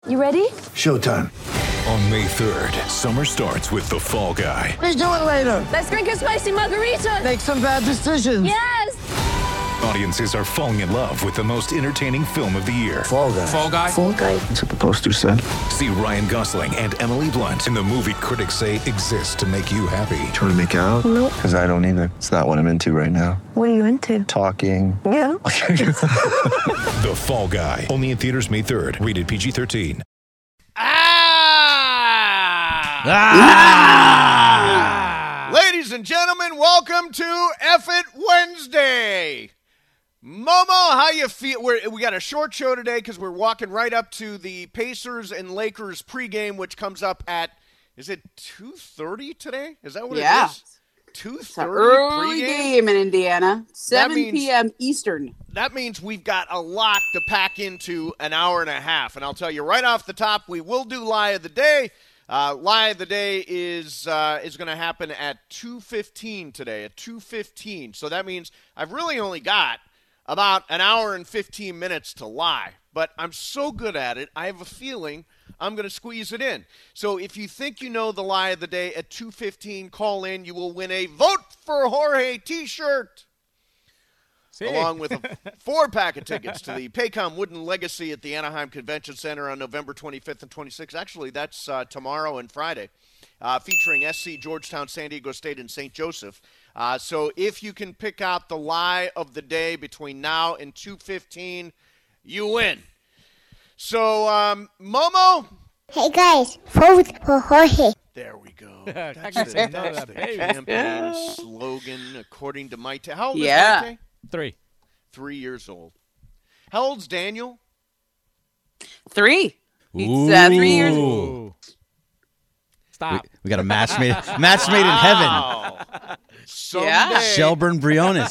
You ready? Showtime. On May 3rd, summer starts with The Fall Guy. Let's do it later. Let's drink a spicy margarita. Make some bad decisions. Yes. Audiences are falling in love with the most entertaining film of the year. Fall Guy. Fall Guy? Fall Guy. That's what the poster said. See Ryan Gosling and Emily Blunt in the movie critics say exists to make you happy. Trying to make it out? Nope. Because I don't either. It's not what I'm into right now. What are you into? Talking. Yeah. The Fall Guy. Only in theaters May 3rd. Rated PG-13. Ladies and gentlemen, welcome to F It Wednesday. Momo, how you feel? We got a short show today because we're walking right up to the Pacers and Lakers pregame, which comes up at, is it 2:30 today? Is that what it is? 2:30 early pregame? game in Indiana, 7 means- p.m. Eastern. That means we've got a lot to pack into an hour and a half. And I'll tell you right off the top, we will do Lie of the Day. Lie of the Day is going to happen at 2:15 today, at 2:15. So that means I've really only got about an hour and 15 minutes to lie. But I'm so good at it, I have a feeling I'm going to squeeze it in. So if you think you know the Lie of the Day at 2:15, call in. You will win a Vote for Jorge t-shirt. Along with a 4-pack of tickets to the Paycom Wooden Legacy at the Anaheim Convention Center on November 25th and 26th. Actually, that's tomorrow and Friday, featuring SC, Georgetown, San Diego State, and St. Joseph. So if you can pick out the Lie of the Day between now and 2:15, you win. So, Momo? Hey guys, vote for Jorge. There we go. That's the campaign slogan, according to Maite. How old is Maite? 3 years old. How old's Daniel? 3. He's 3 years old. Stop. We got a match made in heaven. Someday. Shelburne Briones.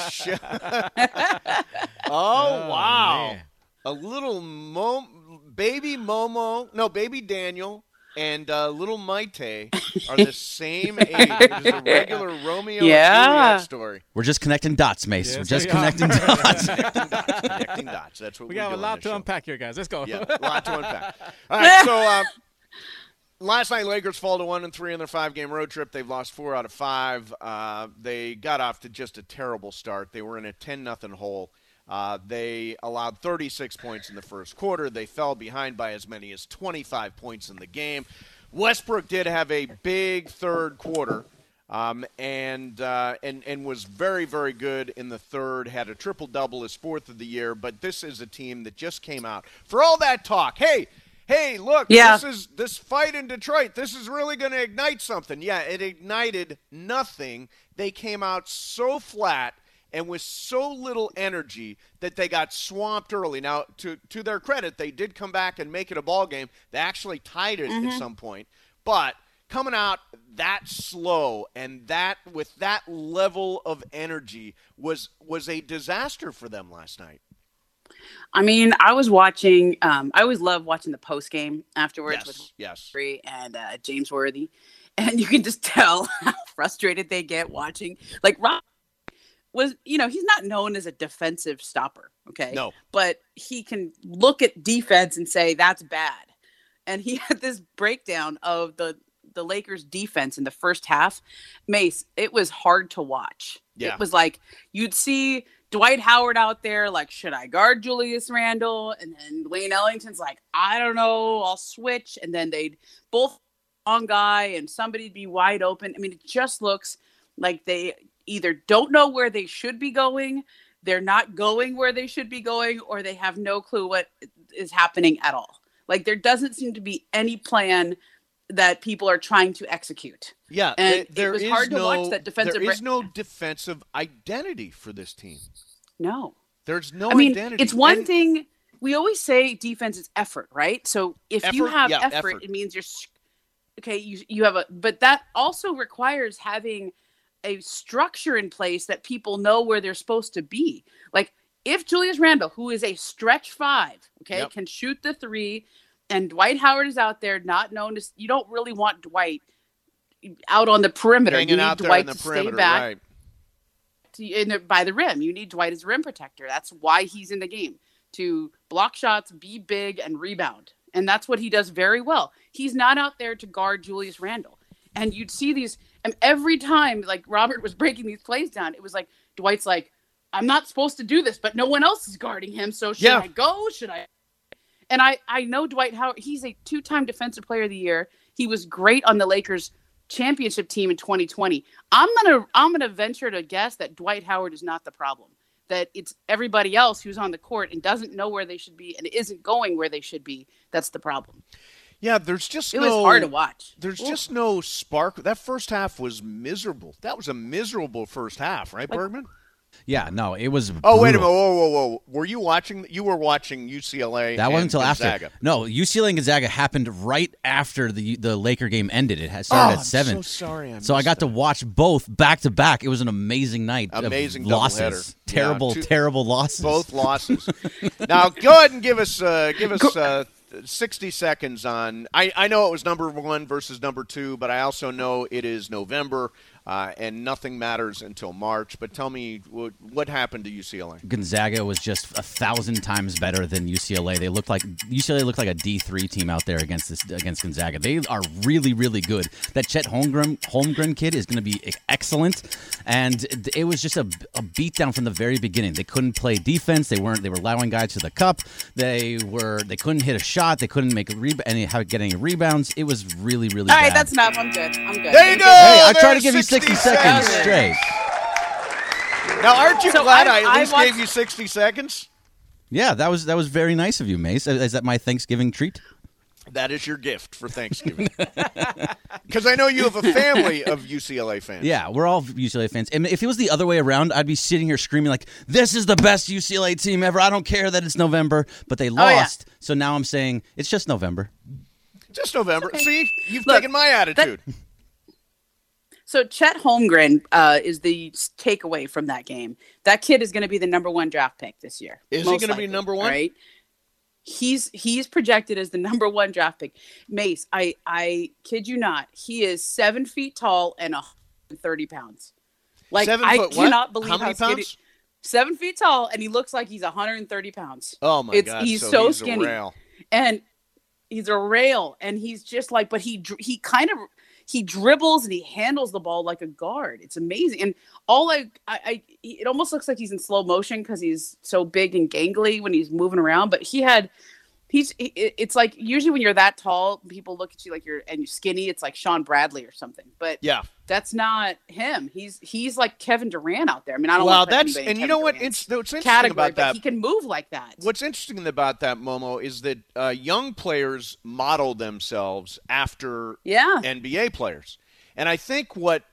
Oh, wow. Man. A little baby Momo, no, baby Daniel and little Maite are the same age. It is a regular Romeo and Juliet story. We're just connecting dots, Mace. Yes, We're just we are. connecting dots. Connecting dots. That's what We we're got a doing lot this to show. unpack here, guys. Let's go. Yeah, a lot to unpack. All right, so last night Lakers fall to 1-3 in their 5-game road trip. They've lost 4 out of 5. They got off to just a terrible start. They were in a 10-0 hole. They allowed 36 points in the first quarter. They fell behind by as many as 25 points in the game. Westbrook did have a big third quarter and was very, very good in the third, had a triple-double, his 4th of the year. But this is a team that just came out. For all that talk, hey, look, this fight in Detroit, this is really going to ignite something. Yeah, it ignited nothing. They came out so flat and with so little energy that they got swamped early. Now, to their credit, they did come back and make it a ball game. They actually tied it at some point. But coming out that slow and that with that level of energy was a disaster for them last night. I mean, I was watching. I always love watching the post game afterwards with Free and James Worthy, and you can just tell how frustrated they get watching. Like Rob was, he's not known as a defensive stopper. Okay, no, but he can look at defense and say that's bad. And he had this breakdown of the Lakers defense in the first half. Mace, it was hard to watch. Yeah. It was like you'd see Dwight Howard out there like, should I guard Julius Randle? And then Wayne Ellington's like, I don't know, I'll switch. And then they'd both on guy and somebody'd be wide open. I mean, it just looks like they either don't know where they should be going, they're not going where they should be going, or they have no clue what is happening at all. Like there doesn't seem to be any plan that people are trying to execute. Yeah, and it was hard to watch that defensive. There is no defensive identity for this team. No. There's no identity. identity. It's one thing. We always say defense is effort, right? So if you have effort, it means you're okay. You have but that also requires having a structure in place that people know where they're supposed to be. Like if Julius Randle, who is a stretch 5, can shoot the 3, and Dwight Howard is out there, not known as, you don't really want Dwight out on the perimeter. Hanging you need out Dwight there in the to perimeter, stay back right. By the rim. You need Dwight as rim protector. That's why he's in the game, to block shots, be big, and rebound. And that's what he does very well. He's not out there to guard Julius Randle. And you'd see these, and every time, like, Robert was breaking these plays down, it was like, Dwight's like, I'm not supposed to do this, but no one else is guarding him. So should I go? Should I? And I know Dwight Howard, he's a 2-time Defensive Player of the Year. He was great on the Lakers championship team in 2020. I'm gonna venture to guess that Dwight Howard is not the problem. That it's everybody else who's on the court and doesn't know where they should be and isn't going where they should be. That's the problem. Yeah, there's just it was hard to watch. There's just no spark. That first half was miserable. That was a miserable first half, right, Bergman? Yeah, no, it was. Oh, wait a brutal. minute! Whoa! Were you watching? You were watching UCLA. That wasn't until Gonzaga. after. No, UCLA and Gonzaga happened right after the Laker game ended. It had started at 7. I'm so sorry. So I got to watch both back to back. It was an amazing night. Amazing of losses. doubleheader. Terrible, terrible losses. Both losses. Now go ahead and give us 60 seconds on. I know it was number 1 versus number 2, but I also know it is November. And nothing matters until March. But tell me, what happened to UCLA? Gonzaga was just 1,000 times better than UCLA. UCLA looked like a D3 team out there against Gonzaga. They are really, really good. That Chet Holmgren kid is going to be excellent. And it was just a beatdown from the very beginning. They couldn't play defense. They were allowing guys to the cup. They couldn't hit a shot. They couldn't get any rebounds. It was really, really bad. All right, that's enough. I'm good. There you go. Hey, I tried to give you 60 seconds straight. Now, aren't you glad I at least watched... gave you 60 seconds? Yeah, that was very nice of you, Mace. Is that my Thanksgiving treat? That is your gift for Thanksgiving. Because I know you have a family of UCLA fans. Yeah, we're all UCLA fans. And if it was the other way around, I'd be sitting here screaming like, this is the best UCLA team ever. I don't care that it's November. But they lost, so now I'm saying it's just November. Just November. Okay. See, you've taken my attitude. So Chet Holmgren is the takeaway from that game. That kid is going to be the number 1 draft pick this year. Is he going to be number 1? Right. He's projected as the number 1 draft pick. Mace, I kid you not, he is 7 feet tall and 130 pounds. Like 7 I foot cannot what? believe how many skinny. pounds? 7 feet tall, and he looks like he's 130 pounds. Oh my God! He's so skinny, a rail. and he's a rail, and he's just like, but he dribbles and he handles the ball like a guard. It's amazing. And it almost looks like he's in slow motion because he's so big and gangly when he's moving around. But it's like usually when you're that tall, people look at you like you're skinny. It's like Sean Bradley or something. But yeah, that's not him. He's like Kevin Durant out there. I mean, I don't. Well, want that's and you know what? What's interesting about that? He can move like that. What's interesting about that, Momo, is that young players model themselves after NBA players, and I think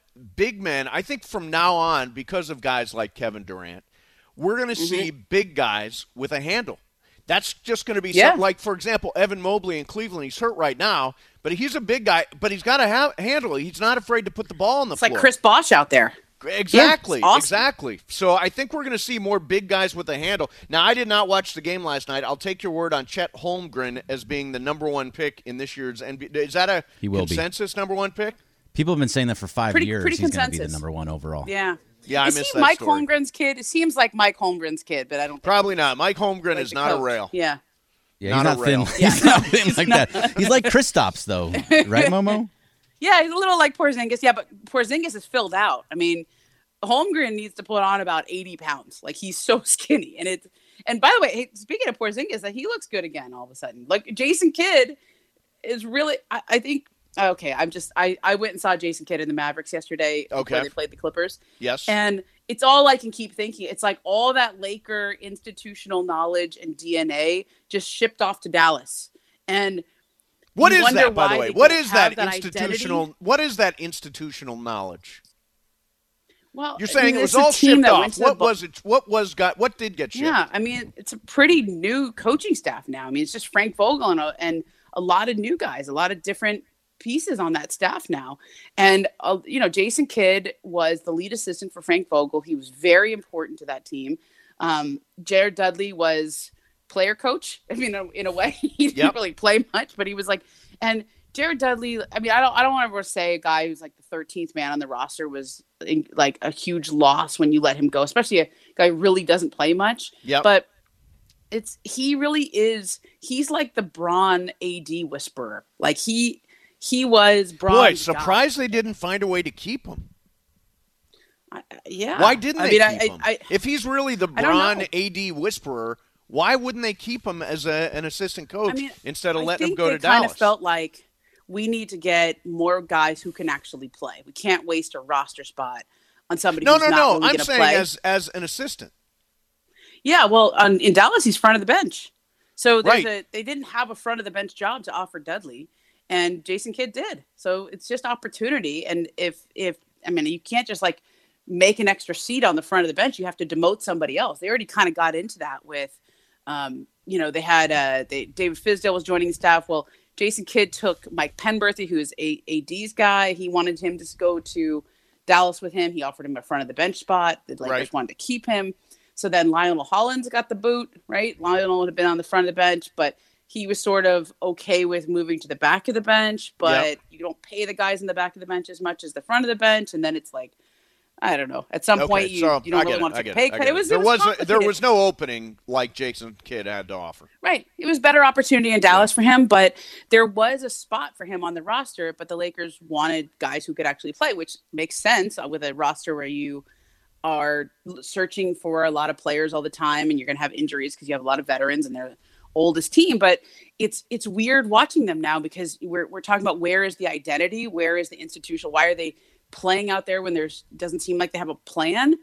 I think from now on, because of guys like Kevin Durant, we're going to see big guys with a handle. That's just going to be something like, for example, Evan Mobley in Cleveland. He's hurt right now, but he's a big guy, but he's got to handle it. He's not afraid to put the ball on the floor. It's like Chris Bosh out there. Exactly, awesome. Exactly. So I think we're going to see more big guys with a handle. Now, I did not watch the game last night. I'll take your word on Chet Holmgren as being the number 1 pick in this year's NBA. Is that a consensus number 1 pick? People have been saying that for 5 years. Pretty he's going to be the consensus. number 1 overall. Yeah. Yeah, I Is missed he that Mike story. Holmgren's kid? It seems like Mike Holmgren's kid, but I don't think Probably not. Mike Holmgren is not a rail. Yeah. Yeah, Not he's a not rail. thin. He's not thin like that. He's like Kristaps, though. Right, Momo? Yeah, he's a little like Porzingis. Yeah, but Porzingis is filled out. I mean, Holmgren needs to put on about 80 pounds. Like, he's so skinny. And by the way, hey, speaking of Porzingis, he looks good again all of a sudden. Like, Jason Kidd is really, I think, okay, I went and saw Jason Kidd in the Mavericks yesterday before they played the Clippers. Yes. And it's all I can keep thinking. It's like all that Laker institutional knowledge and DNA just shipped off to Dallas. And what is that, by the way? What is that institutional? Identity? What is that institutional knowledge? Well, you're saying it was a all team shipped that off. went to What was it? What did get shipped? Yeah, I mean, it's a pretty new coaching staff now. I mean, it's just Frank Vogel and a lot of new guys, a lot of different pieces on that staff now. And, Jason Kidd was the lead assistant for Frank Vogel. He was very important to that team. Jared Dudley was player coach. I mean, in a way, he didn't really play much, but he was like, and Jared Dudley, I mean, I don't want to say a guy who's like the 13th man on the roster was like a huge loss when you let him go, especially a guy who really doesn't play much. Yep. But he really is. He's like the Braun AD whisperer. Like he was Braun. Boy, surprised they didn't find a way to keep him. Yeah. Why didn't they keep him? I If he's really the Braun AD whisperer, why wouldn't they keep him as an assistant coach instead of letting him go to Dallas? I kind of felt like we need to get more guys who can actually play. We can't waste a roster spot on somebody who's not really going to play. I'm saying as an assistant. Yeah, well, in Dallas, he's front of the bench. So Right. they didn't have a front of the bench job to offer Dudley, and Jason Kidd did. So it's just opportunity. And if you can't just like make an extra seat on the front of the bench. You have to demote somebody else. They already kind of got into that with, they had David Fizdale was joining the staff. Well, Jason Kidd took Mike Penberthy, who is AD's guy. He wanted him to go to Dallas with him. He offered him a front of the bench spot. The Lakers wanted to keep him. So then Lionel Hollins got the boot, right? Lionel had been on the front of the bench, but he was sort of okay with moving to the back of the bench, but you don't pay the guys in the back of the bench as much as the front of the bench. And then it's like, I don't know. At some point, you don't really want to take a pay cut. There was no opening like Jason Kidd had to offer. Right. It was better opportunity in Dallas for him, but there was a spot for him on the roster, but the Lakers wanted guys who could actually play, which makes sense with a roster where you are searching for a lot of players all the time and you're going to have injuries because you have a lot of veterans and they're the oldest team. But it's weird watching them now because we're talking about where is the identity? Where is the institutional? Why are they playing out there when doesn't seem like they have a plan?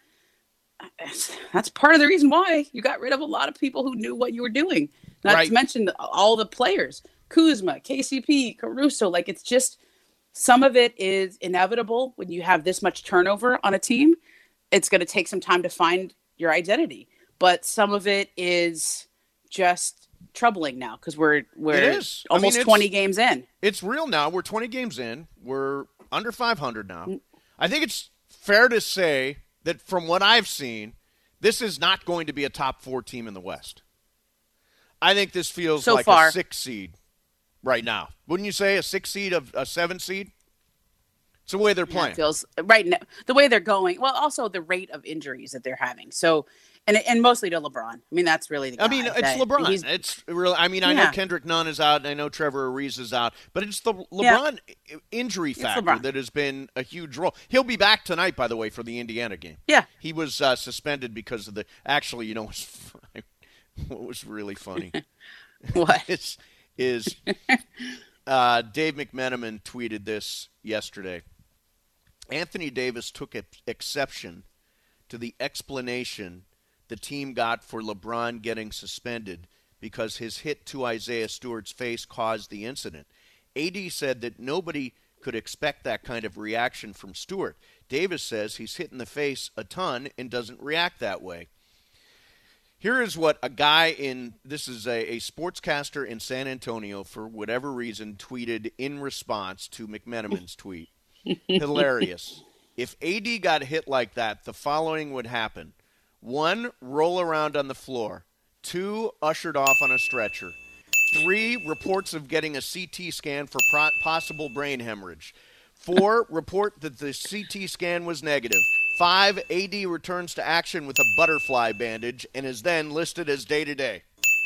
That's part of the reason why you got rid of a lot of people who knew what you were doing. Not to mention all the players, Kuzma, KCP, Caruso. Like, it's just, some of it is inevitable when you have this much turnover on a team. It's going to take some time to find your identity, but some of it is just troubling now because we're almost 20 games in. It's real now. We're 20 games in. We're under 500 now. I think it's fair to say that from what I've seen, this is not going to be a top 4 team in the West. I think this feels like a 6 seed right now. Wouldn't you say a 6 seed of a 7 seed? It's the way they're playing. It feels right now, the way they're going. Well, also the rate of injuries that they're having. So, and mostly to LeBron. I mean, that's really the guy. I mean, it's LeBron. It's really. I mean, I know Kendrick Nunn is out, and I know Trevor Ariza is out, but it's the LeBron injury factor that has been a huge role. He'll be back tonight, by the way, for the Indiana game. Yeah, he was suspended because of the. Actually, you know, what was really funny? What is Dave McMenamin tweeted this yesterday. Anthony Davis took exception to the explanation the team got for LeBron getting suspended because his hit to Isaiah Stewart's face caused the incident. AD said that nobody could expect that kind of reaction from Stewart. Davis says he's hit in the face a ton and doesn't react that way. Here is what a guy this is a sportscaster in San Antonio, for whatever reason, tweeted in response to McMenamin's tweet. Hilarious. If AD got hit like that, the following would happen. 1, roll around on the floor. 2, ushered off on a stretcher. 3, reports of getting a CT scan for possible brain hemorrhage. 4, report that the CT scan was negative. 5, AD returns to action with a butterfly bandage and is then listed as day-to-day.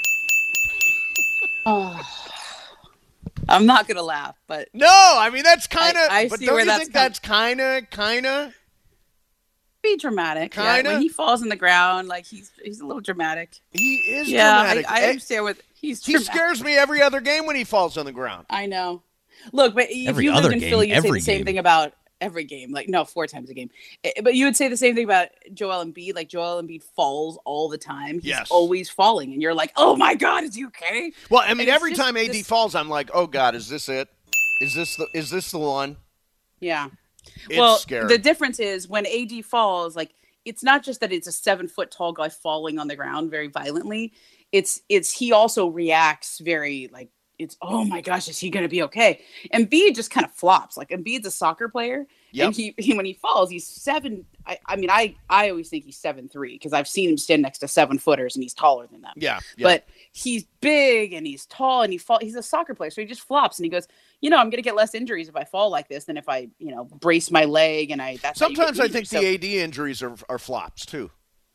Oh. I'm not going to laugh, but... No, I mean, that's kind of... I but see don't where you think that's kind of... Be dramatic. Kind of? Yeah, when he falls on the ground, like, he's a little dramatic. He is dramatic. I understand what... He scares me every other game when he falls on the ground. I know. Look, but if you lived in Philly, you'd say the same thing about every game. Like, no, 4 times a game. But you would say the same thing about Joel Embiid. Like, Joel Embiid falls all the time. He's always falling. And you're like, oh, my God, is he okay? Well, I mean, every time AD falls, I'm like, oh, God, is this it? Is this the one? Yeah. It's scary. The difference is when AD falls, like, it's not just that it's a 7-foot tall guy falling on the ground very violently. It's he also reacts very, like, it's, oh my gosh, is he going to be okay? And Embiid just kind of flops. Like, Embiid's a soccer player. Yep. And he when he falls, he's 7. I always think he's 7'3" because I've seen him stand next to 7-footers and he's taller than them. Yeah. But he's big and he's tall and he's a soccer player. So he just flops and he goes, I'm going to get less injuries if I fall like this than if I, brace my leg. And that's sometimes I think the AD injuries are flops too.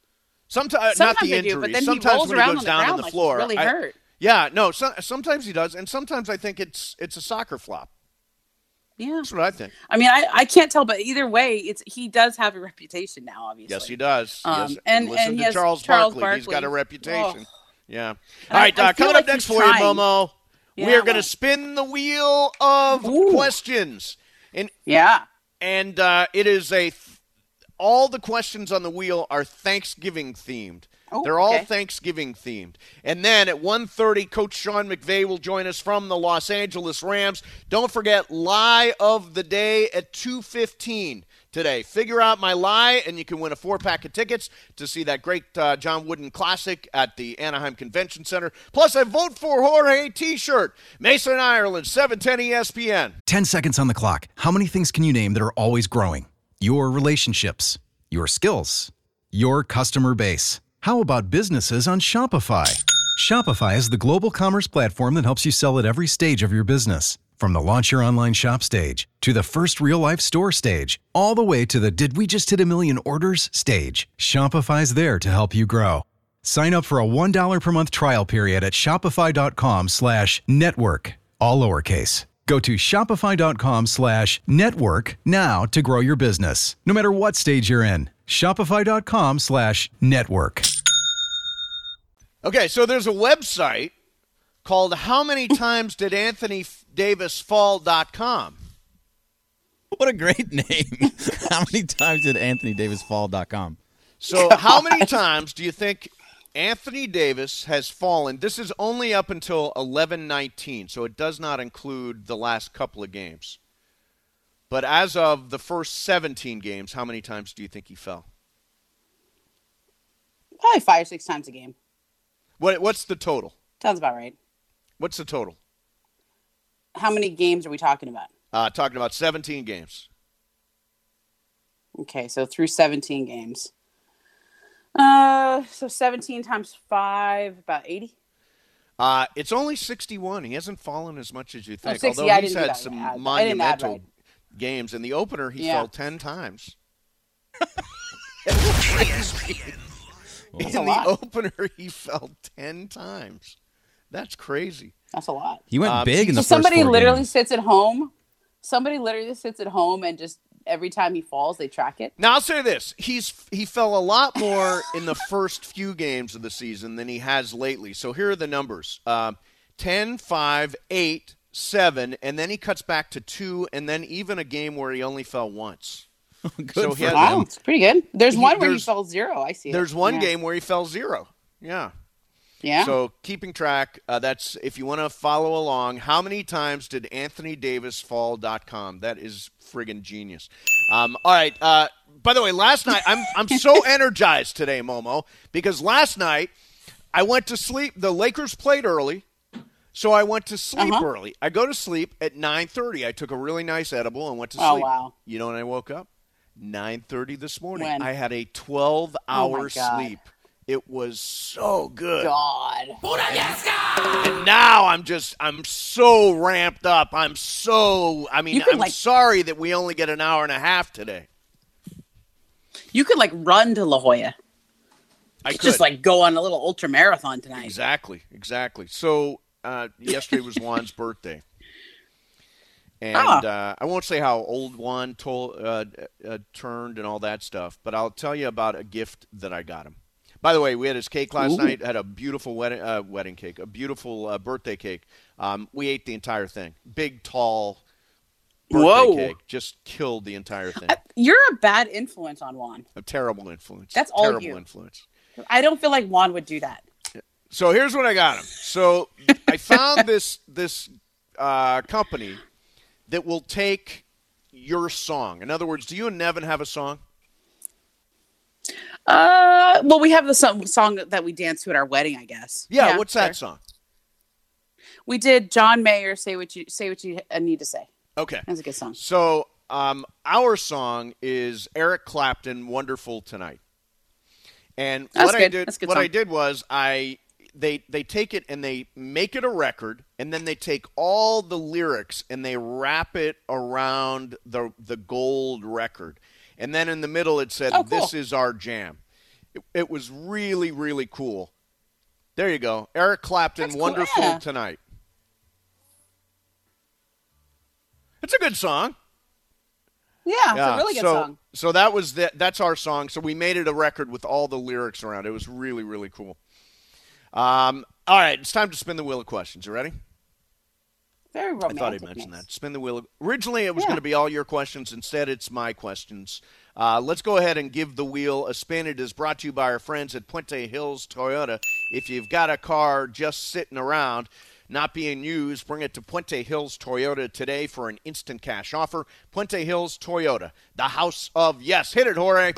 Sometimes not the they injury. do, but then sometimes he rolls when around he goes on the down ground on the like floor, he's really hurt. Yeah, no. Sometimes he does, and sometimes I think it's a soccer flop. Yeah, That's what I think. I mean, I can't tell, but either way, he does have a reputation now. Obviously, Yes, he does. Yes. And Listen he to has Charles Charles Barkley. He's got a Barkley. reputation. Oh. Yeah. And All right, I feel coming like up next he's for trying. you, Momo. We Yeah, are going to what? spin the wheel of questions, and it is all the questions on the wheel are Thanksgiving themed. Oh, They're all okay. Thanksgiving themed. And then at 1:30, Coach Sean McVay will join us from the Los Angeles Rams. Don't forget, lie of the day at 2:15 today. Figure out my lie, and you can win a 4-pack of tickets to see that great John Wooden Classic at the Anaheim Convention Center. Plus, a Vote for Jorge t-shirt. Mason, Ireland, 710 ESPN. 10 seconds on the clock. How many things can you name that are always growing? Your relationships, your skills, your customer base. How about businesses on Shopify? Shopify is the global commerce platform that helps you sell at every stage of your business. From the launch your online shop stage, to the first real-life store stage, all the way to the did we just hit a million orders stage. Shopify's there to help you grow. Sign up for a $1 per month trial period at shopify.com/network, all lowercase. Go to shopify.com/network now to grow your business, no matter what stage you're in. Shopify.com/network. Okay, so there's a website called HowManyTimesDidAnthonyDavisFall.com. What a great name. How many times did AnthonyDavisFall.com? So how many times do you think Anthony Davis has fallen? This is only up until 11/19, so it does not include the last couple of games. But as of the first 17 games, how many times do you think he fell? Probably 5 or 6 times a game. What's the total? Sounds about right. What's the total? How many games are we talking about? Talking about 17 games. Okay, so through 17 games. So 17 times 5, about 80. It's only 61. He hasn't fallen as much as you think. 60, although I he's didn't do had that some right. I didn't add monumental right. games. In the opener, he fell 10 times. In That's a the lot. opener, he fell 10 times. That's crazy. That's a lot. He went big in the So first somebody 4 literally games. sits at home. Somebody literally sits at home and just every time he falls, they track it. Now, I'll say this. He fell a lot more in the first few games of the season than he has lately. So here are the numbers. 10, 5, 8, 7, and then he cuts back to 2, and then even a game where he only fell once. Good So for he had- Wow, him. it's pretty good. There's one where he there's- fell 0. I see it. There's one Yeah. game where he fell 0. Yeah. Yeah. So keeping track, that's if you want to follow along. How many times did AnthonyDavisFall.com? That is friggin' genius. All right. By the way, last night I'm so energized today, Momo, because last night I went to sleep. The Lakers played early, so I went to sleep early. I go to sleep at 9:30. I took a really nice edible and went to Oh, sleep. wow. You know when I woke up? 9:30 this morning. When? I had a 12-hour God. sleep. It was so good. God. And now I'm so ramped up. I'm You could, I'm sorry that we only get an hour and a half today. You could run to La Jolla. I could. Just go on a little ultra marathon tonight. Exactly. So yesterday was Juan's birthday. And I won't say how old Juan turned and all that stuff, but I'll tell you about a gift that I got him. By the way, we had his cake last night. Had a beautiful wedding cake, a beautiful birthday cake. We ate the entire thing. Big, tall birthday cake. Just killed the entire thing. You're a bad influence on Juan. A terrible influence. That's all terrible you. influence. I don't feel like Juan would do that. So here's what I got him. So I found this company that will take your song. In other words, do you and Nevin have a song? Well, we have the song that we danced to at our wedding, I guess. Yeah, what's that song? We did John Mayer, Say What You Need to Say. Okay. That's a good song. So our song is Eric Clapton, Wonderful Tonight. And That's what good. I did That's a good what song. I did was they take it and they make it a record, and then they take all the lyrics and they wrap it around the gold record. And then in the middle it said, Oh, cool. This is our jam. It was really, really cool. There you go. Eric Clapton, That's cool. Wonderful Yeah. Tonight. It's a good song. Yeah, it's a really good song. So that's our song. So we made it a record with all the lyrics around. It was really, really cool. All right, it's time to spin the wheel of questions. You ready? Very romantic. I thought I'd mention that. Spin the wheel. Originally, it was going to be all your questions. Instead, it's my questions. Let's go ahead and give the wheel a spin. It is brought to you by our friends at Puente Hills Toyota. If you've got a car just sitting around, not being used, bring it to Puente Hills Toyota today for an instant cash offer. Puente Hills Toyota, the house of yes. Hit it, Jorge.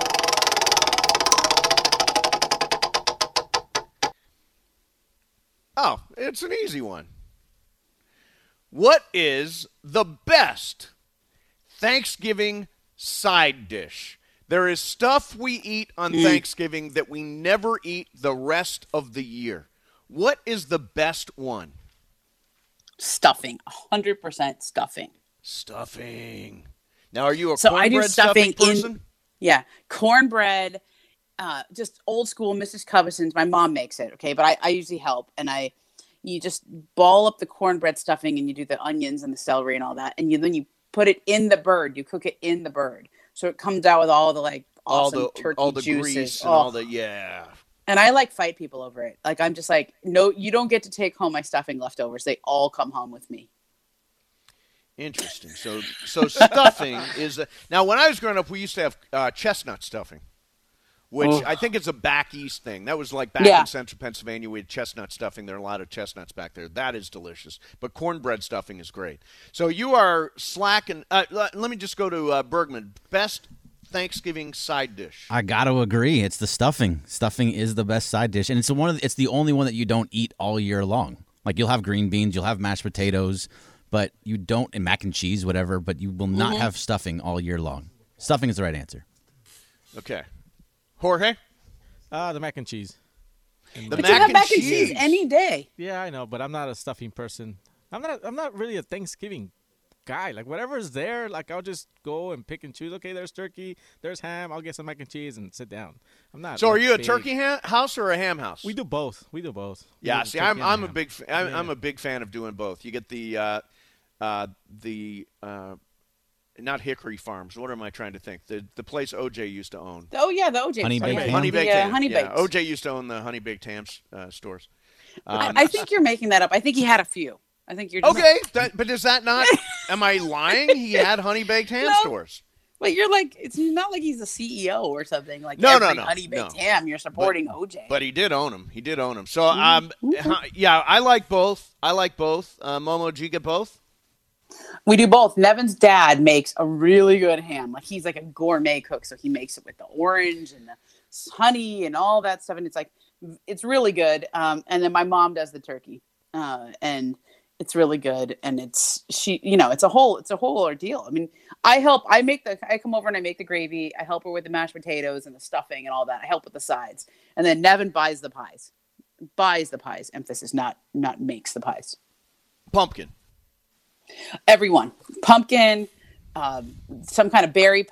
Oh, it's an easy one. What is the best Thanksgiving side dish? There is stuff we eat on Thanksgiving that we never eat the rest of the year. What is the best one? Stuffing. 100% stuffing. Stuffing. Now, are you a So I do cornbread stuffing person? Yeah, cornbread, just old school Mrs. Coveson's. My mom makes it, okay? But I usually help, and you just ball up the cornbread stuffing, and you do the onions and the celery and all that, and then you put it in the bird. You cook it in the bird, so it comes out with all the like awesome turkey all the juices grease and all the And I like fight people over it. Like I'm just like, no, you don't get to take home my stuffing leftovers. They all come home with me. Interesting. So stuffing is now. When I was growing up, we used to have chestnut stuffing, which I think is a back east thing. That was like back in central Pennsylvania. We had chestnut stuffing. There are a lot of chestnuts back there. That is delicious. But cornbread stuffing is great. So you are slacking. Let me just go to Bergman. Best Thanksgiving side dish. I got to agree. It's the stuffing. Stuffing is the best side dish, and it's the only one that you don't eat all year long. Like you'll have green beans, you'll have mashed potatoes, but you don't, and mac and cheese, whatever, but you will not have stuffing all year long. Stuffing is the right answer. Okay. Jorge? The mac and cheese. The But you have mac and cheese any day. Yeah, I know, but I'm not a stuffing person. I'm not really a Thanksgiving guy. Like whatever's there, like I'll just go and pick and choose. Okay, there's turkey, there's ham. I'll get some mac and cheese and sit down. I'm not. So, are you a big turkey house or a ham house? We do both. Yeah. See, I'm a big Yeah. I'm a big fan of doing both. You get the not Hickory Farms. What am I trying to think? The place OJ used to own. Oh yeah, the OJ. Honey Baked Ham. Honey Baked Ham. Honey Baked. Yeah, OJ used to own the Honey Baked Ham stores. I think you're making that up. I think he had a few. I think you're Okay, but is that not? Am I lying? He had Honey Baked Ham stores. But you're like, it's not like he's a CEO or something. Like No. Honey Baked Ham, you're supporting OJ. But he did own them. So yeah, I like both. Momo, did you get both? We do both. Nevin's dad makes a really good ham. Like he's like a gourmet cook, so he makes it with the orange and the honey and all that stuff, and it's really good. And then my mom does the turkey, and it's really good. And it's a whole ordeal. I mean, I come over and I make the gravy. I help her with the mashed potatoes and the stuffing and all that. I help with the sides, and then Nevin buys the pies. Emphasis, not makes the pies. Pumpkin. Everyone. Pumpkin, some kind of berry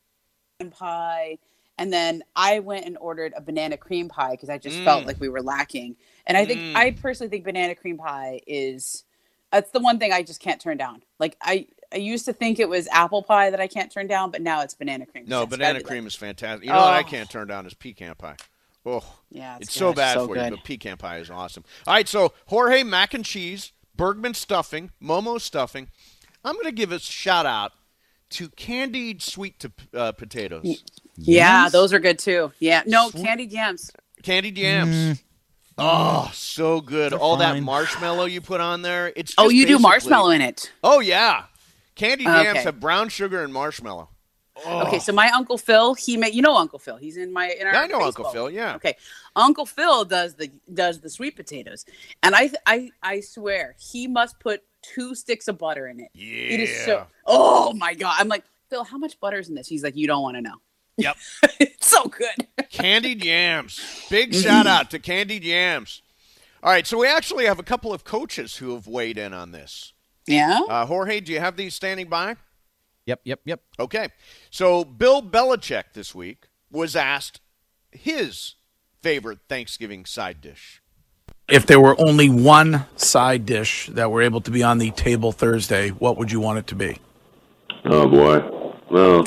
pie. And then I went and ordered a banana cream pie because I just felt like we were lacking. And I personally think banana cream pie that's the one thing I just can't turn down. Like I used to think it was apple pie that I can't turn down, but now it's banana cream. No, banana cream is fantastic. You know what I can't turn down is pecan pie. Oh, yeah, it's so bad for you, but pecan pie is awesome. All right, so Jorge, mac and cheese. Bergman stuffing, Momo stuffing. I'm going to give a shout out to candied sweet potatoes. Yeah, those are good too. Yeah, no, candied yams. Candied yams. Oh, so good. They're all fine. that marshmallow you put on there. It's you just do marshmallow in it. Oh yeah, candied yams Okay. have brown sugar and marshmallow. Oh. Okay, so my Uncle Phil, Uncle Phil. He's in our I know Uncle baseball. Phil. Yeah. Okay, Uncle Phil does the sweet potatoes, and I swear he must put 2 sticks of butter in it. Yeah. It is so. Oh my god! I'm like, Phil, how much butter is in this? He's like, you don't want to know. Yep. It's so good. Candied yams. Big shout out to candied yams. All right, so we actually have a couple of coaches who have weighed in on this. Yeah. Jorge, do you have these standing by? Yep. Okay. So Bill Belichick this week was asked his favorite Thanksgiving side dish. If there were only one side dish that were able to be on the table Thursday, what would you want it to be? Oh, boy. Well,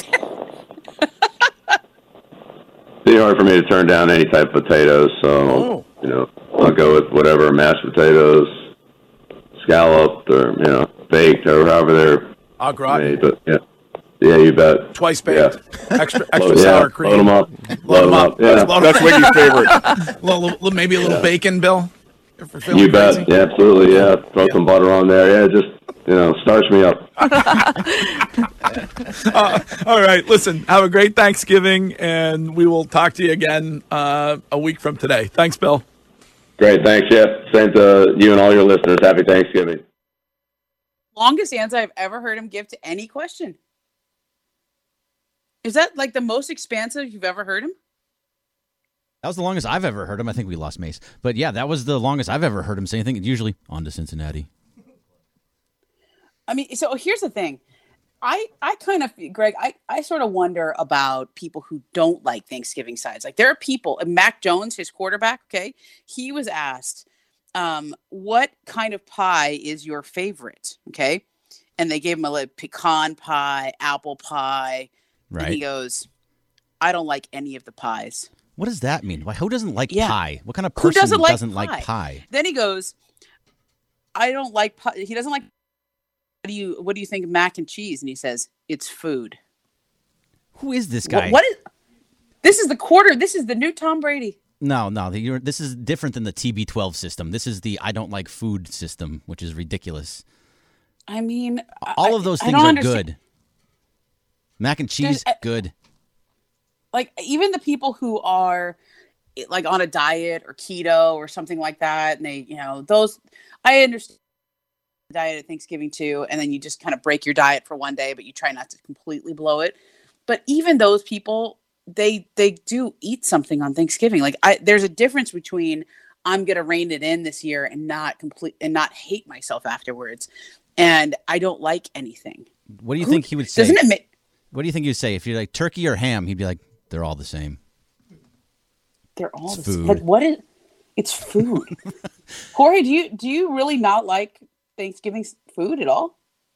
it's hard for me to turn down any type of potatoes, so, I'll go with whatever, mashed potatoes, scalloped, or, baked, or however they're Au gratin. made. But, yeah, you bet. Twice baked. Yeah. Extra sour cream. Load them up. Load them up. Yeah. That's Wiggy's favorite. Maybe a little bacon, Bill? If we're feeling You bet. crazy. Yeah, absolutely. Yeah. Throw some butter on there. Yeah, just, starch me up. All right. Listen, have a great Thanksgiving, and we will talk to you again a week from today. Thanks, Bill. Great. Thanks. Yeah. Same to you and all your listeners. Happy Thanksgiving. Longest answer I've ever heard him give to any question. Is that like the most expansive you've ever heard him? That was the longest I've ever heard him. I think we lost Mace. But yeah, that was the longest I've ever heard him say anything. It's usually on to Cincinnati. I mean, so here's the thing. I kind of, Greg, I sort of wonder about people who don't like Thanksgiving sides. Like there are people, and Mac Jones, his quarterback, okay, he was asked, what kind of pie is your favorite? Okay. And they gave him a pecan pie, apple pie. Right. And he goes, I don't like any of the pies. What does that mean? Who doesn't like pie? What kind of Who person doesn't like pie? pie? Then he goes, I don't like pie. He doesn't like. What do you think of mac and cheese? And he says, it's food. Who is this guy? What is? This is the quarter. This is the new Tom Brady. No. This is different than the TB12 system. This is the I don't like food system, which is ridiculous. I mean, all of those things are good. Mac and cheese, good. Like even the people who are like on a diet or keto or something like that, and they, those, I understand diet at Thanksgiving too, and then you just kind of break your diet for one day, but you try not to completely blow it. But even those people, they do eat something on Thanksgiving. Like there's a difference between I'm gonna rein it in this year and not hate myself afterwards, and I don't like anything. What do you think he would say? Doesn't it? What do you think he would say if you're like turkey or ham? He'd be like, they're all the same. They're all it's the same. Food. Like what is? It's food. Jorge, do you really not like Thanksgiving food at all?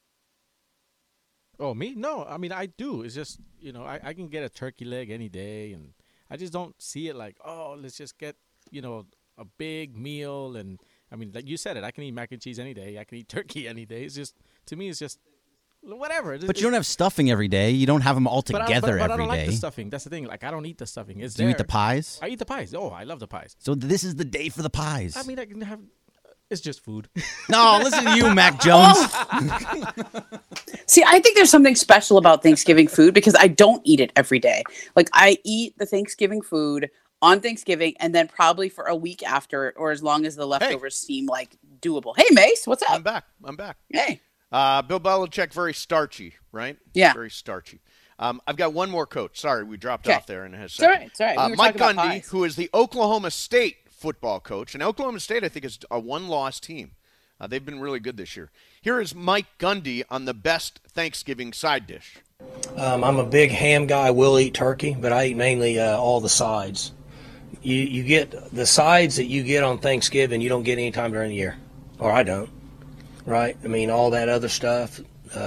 Oh, me? No. I mean, I do. It's just, I can get a turkey leg any day, and I just don't see it like, oh, let's just get, a big meal. And, I mean, like you said it, I can eat mac and cheese any day. I can eat turkey any day. It's just, to me, it's just whatever. But you don't have stuffing every day. You don't have them all together every day. But I don't like the stuffing. That's the thing. Like, I don't eat the stuffing. Do you eat the pies? I eat the pies. Oh, I love the pies. So this is the day for the pies. I mean, I can have... It's just food. No, listen to you, Mac Jones. See, I think there's something special about Thanksgiving food because I don't eat it every day. Like I eat the Thanksgiving food on Thanksgiving and then probably for a week after or as long as the leftovers seem like doable. Hey, Mace, what's up? I'm back. Hey. Bill Belichick, very starchy, right? Yeah. Very starchy. I've got one more coach. Sorry, we dropped off there in a second. It's all right. We were Mike talking about Gundy, pies. who is the Oklahoma State football coach, and Oklahoma State, I think, is a one-loss team. They've been really good this year. Here is Mike Gundy on the best Thanksgiving side dish. I'm a big ham guy. I will eat turkey, but I eat mainly all the sides. You get the sides that you get on Thanksgiving, you don't get any time during the year, or I don't. Right? I mean, all that other stuff.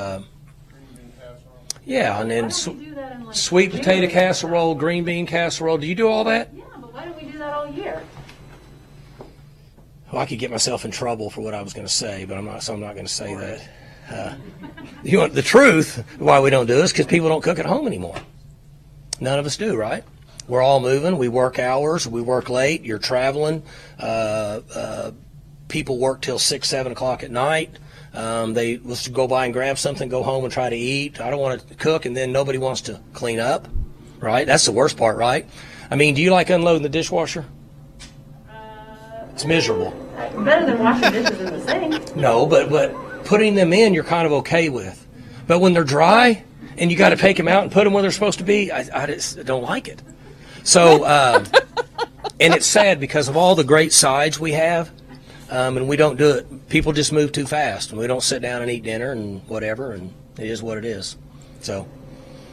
Yeah, and then sweet potato casserole, green bean casserole. Do you do all that? Yeah, but why don't we do that all year? Well, I could get myself in trouble for what I was going to say, but I'm not going to say that. You want the truth? Why we don't do this? Because people don't cook at home anymore. None of us do, right? We're all moving. We work hours. We work late. You're traveling. People work till 6, 7 o'clock at night. Let's go by and grab something, go home and try to eat. I don't want to cook, and then nobody wants to clean up, right? That's the worst part, right? I mean, do you like unloading the dishwasher? It's miserable. Better than washing dishes in the sink. No, but putting them in, you're kind of okay with. But when they're dry and you got to take them out and put them where they're supposed to be, I just don't like it. So, and it's sad because of all the great sides we have, and we don't do it. People just move too fast, and we don't sit down and eat dinner and whatever, and it is what it is. So,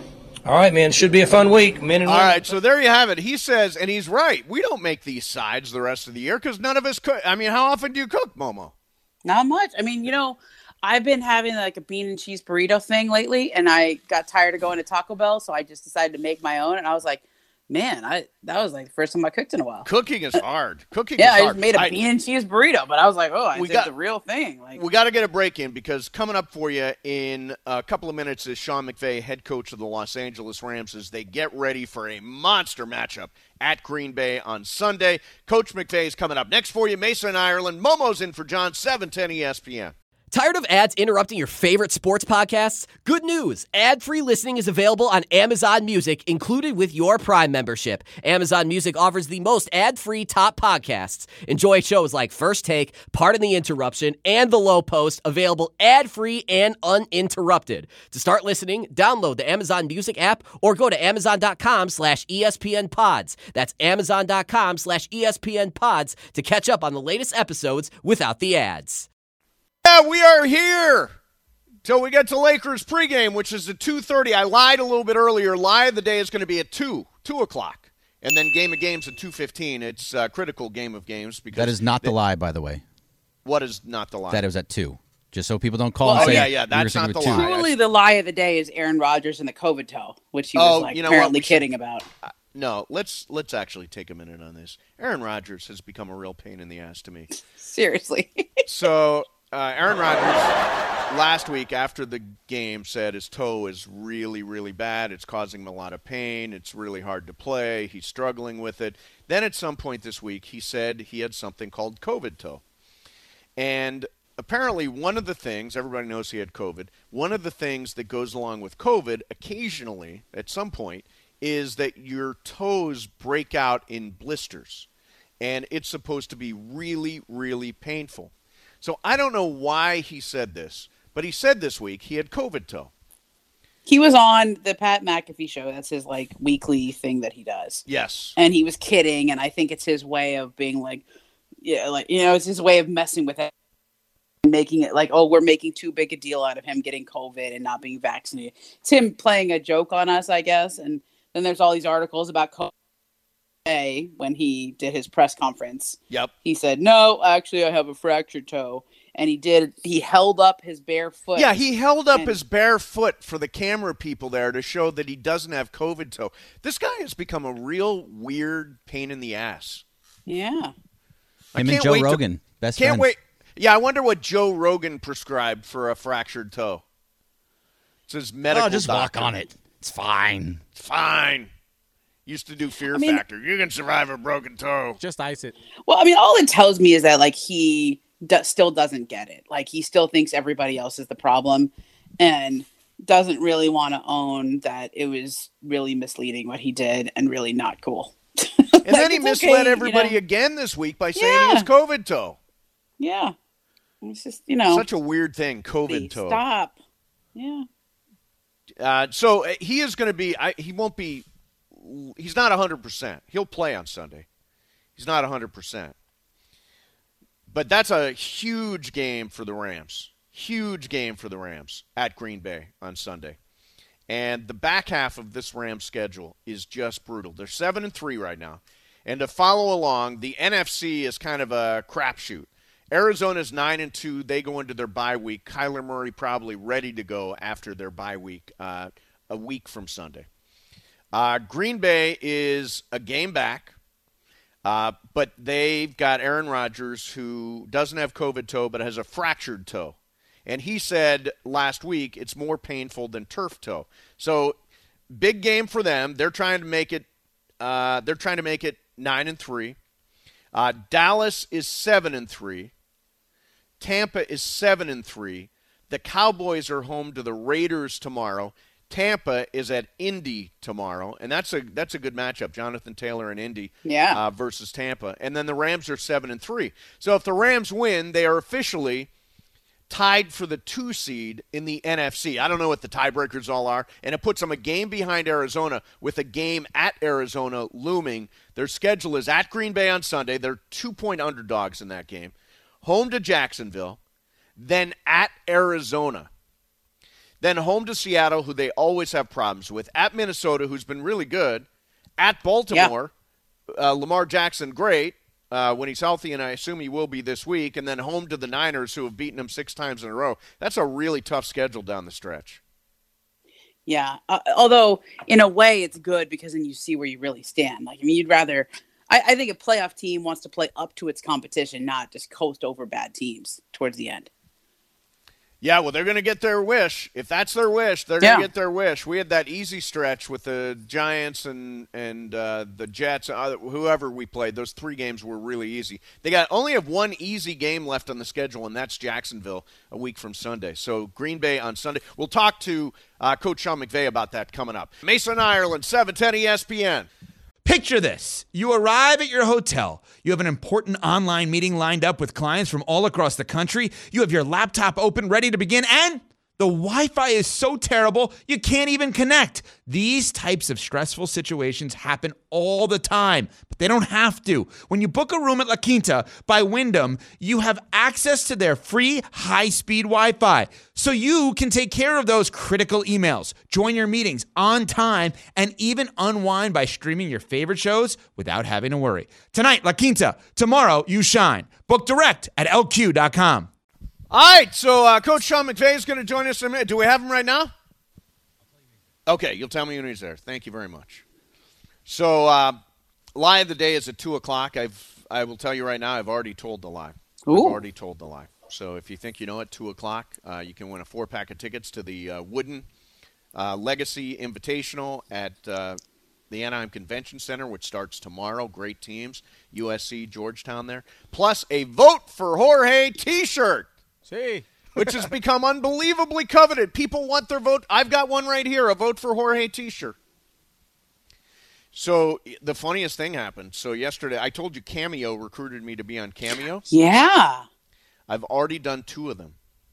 All right, man. Should be a fun week. Men and All women. right, so there you have it. He says, and he's right, we don't make these sides the rest of the year because none of us cook. I mean, how often do you cook, Momo? Not much. I mean, I've been having like a bean and cheese burrito thing lately, and I got tired of going to Taco Bell, so I just decided to make my own. And I was like, man, that was like the first time I cooked in a while. Cooking is hard. I just made a bean and cheese burrito, but I was like, I did the real thing. Like, we got to get a break in because coming up for you in a couple of minutes is Sean McVay, head coach of the Los Angeles Rams, as they get ready for a monster matchup at Green Bay on Sunday. Coach McVay is coming up next for you. Mason, Ireland. Momo's in for John, 710 ESPN. Tired of ads interrupting your favorite sports podcasts? Good news. Ad-free listening is available on Amazon Music, included with your Prime membership. Amazon Music offers the most ad-free top podcasts. Enjoy shows like First Take, Pardon the Interruption, and The Low Post, available ad-free and uninterrupted. To start listening, download the Amazon Music app or go to amazon.com/ESPN Pods. That's amazon.com/ESPN Pods to catch up on the latest episodes without the ads. Yeah, we are here till we get to Lakers pregame, which is at 2:30. I lied a little bit earlier. Lie of the day is going to be at 2 o'clock. And then game of games at 2:15. It's a critical game of games. Because that is not the lie, by the way. What is not the lie? That it was at 2. Just so people don't call and say, that's not the lie. Truly, the lie of the day is Aaron Rodgers and the COVID toe, which he was apparently kidding about. No, let's actually take a minute on this. Aaron Rodgers has become a real pain in the ass to me. Seriously. So Aaron Rodgers last week after the game said his toe is really, really bad. It's causing him a lot of pain. It's really hard to play. He's struggling with it. Then at some point this week, he said he had something called COVID toe. And apparently one of the things, everybody knows he had COVID, one of the things that goes along with COVID occasionally at some point is that your toes break out in blisters. And it's supposed to be really, really painful. So I don't know why he said this, but he said this week he had COVID toe. He was on the Pat McAfee show. That's his weekly thing that he does. Yes. And he was kidding, and I think it's his way of being it's his way of messing with it, making it we're making too big a deal out of him getting COVID and not being vaccinated. It's him playing a joke on us, I guess. And then there's all these articles about COVID. When he did his press conference, he said, "No, actually, I have a fractured toe," and he held up his bare foot. Yeah, he held up his bare foot for the camera people there to show that he doesn't have COVID toe. This guy has become a real weird pain in the ass. Yeah, him and Joe Rogan, best friends. Can't wait. Yeah, I wonder what Joe Rogan prescribed for a fractured toe. It's his medical just doctor. walk on it. It's fine. It's fine. Used to do Fear Factor. You can survive a broken toe. Just ice it. Well, I mean, all it tells me is that he still doesn't get it. He still thinks everybody else is the problem, and doesn't really want to own that it was really misleading what he did and really not cool. And then he misled everybody again this week by saying he was COVID toe. Yeah, it's just such a weird thing. COVID toe. Stop. Yeah. So he is going to be. He won't be. He's not 100%. He'll play on Sunday. He's not 100%. But that's a huge game for the Rams. Huge game for the Rams at Green Bay on Sunday. And the back half of this Rams schedule is just brutal. They're 7-3 right now. And to follow along, the NFC is kind of a crapshoot. Arizona's 9-2. They go into their bye week. Kyler Murray probably ready to go after their bye week, a week from Sunday. Green Bay is a game back, but they've got Aaron Rodgers, who doesn't have COVID toe but has a fractured toe. And he said last week it's more painful than turf toe. So big game for them. They're trying to make it. 9-3. Dallas is 7-3. Tampa is 7-3. The Cowboys are home to the Raiders tomorrow. Tampa is at Indy tomorrow, and that's a good matchup. Jonathan Taylor and Indy versus Tampa. And then the Rams are 7-3. So if the Rams win, they are officially tied for the 2 seed in the NFC. I don't know what the tiebreakers all are, and it puts them a game behind Arizona with a game at Arizona looming. Their schedule is at Green Bay on Sunday. They're 2-point underdogs in that game. Home to Jacksonville, then at Arizona. Then home to Seattle, who they always have problems with. At Minnesota, who's been really good. At Baltimore, Lamar Jackson, great when he's healthy, and I assume he will be this week. And then home to the Niners, who have beaten him 6 times in a row. That's a really tough schedule down the stretch. Yeah. Although, in a way, it's good because then you see where you really stand. Like, I mean, you'd rather – I think a playoff team wants to play up to its competition, not just coast over bad teams towards the end. Yeah, well, they're going to get their wish. If that's their wish, they're going to get their wish. We had that easy stretch with the Giants and the Jets, whoever we played. Those 3 games were really easy. They only have one easy game left on the schedule, and that's Jacksonville a week from Sunday. So Green Bay on Sunday. We'll talk to Coach Sean McVay about that coming up. Mason, Ireland, 710 ESPN. Picture this. You arrive at your hotel. You have an important online meeting lined up with clients from all across the country. You have your laptop open, ready to begin, and the Wi-Fi is so terrible you can't even connect. These types of stressful situations happen all the time, but they don't have to. When you book a room at La Quinta by Wyndham, you have access to their free high-speed Wi-Fi, so you can take care of those critical emails, join your meetings on time, and even unwind by streaming your favorite shows without having to worry. Tonight, La Quinta. Tomorrow, you shine. Book direct at lq.com. All right, so Coach Sean McVay is going to join us in a minute. Do we have him right now? Okay, you'll tell me when he's there. Thank you very much. So, lie of the day is at 2 o'clock. I will tell you right now, I've already told the lie. Ooh. I've already told the lie. So if you think you know it, 2 o'clock, you can win a 4-pack of tickets to the Wooden Legacy Invitational at the Anaheim Convention Center, which starts tomorrow. Great teams, USC, Georgetown there. Plus a Vote for Jorge T-shirt. See, which has become unbelievably coveted. People want their vote. I've got one right here, a Vote for Jorge T-shirt. So the funniest thing happened. So yesterday, I told you Cameo recruited me to be on Cameo. Yeah. I've already done 2 of them.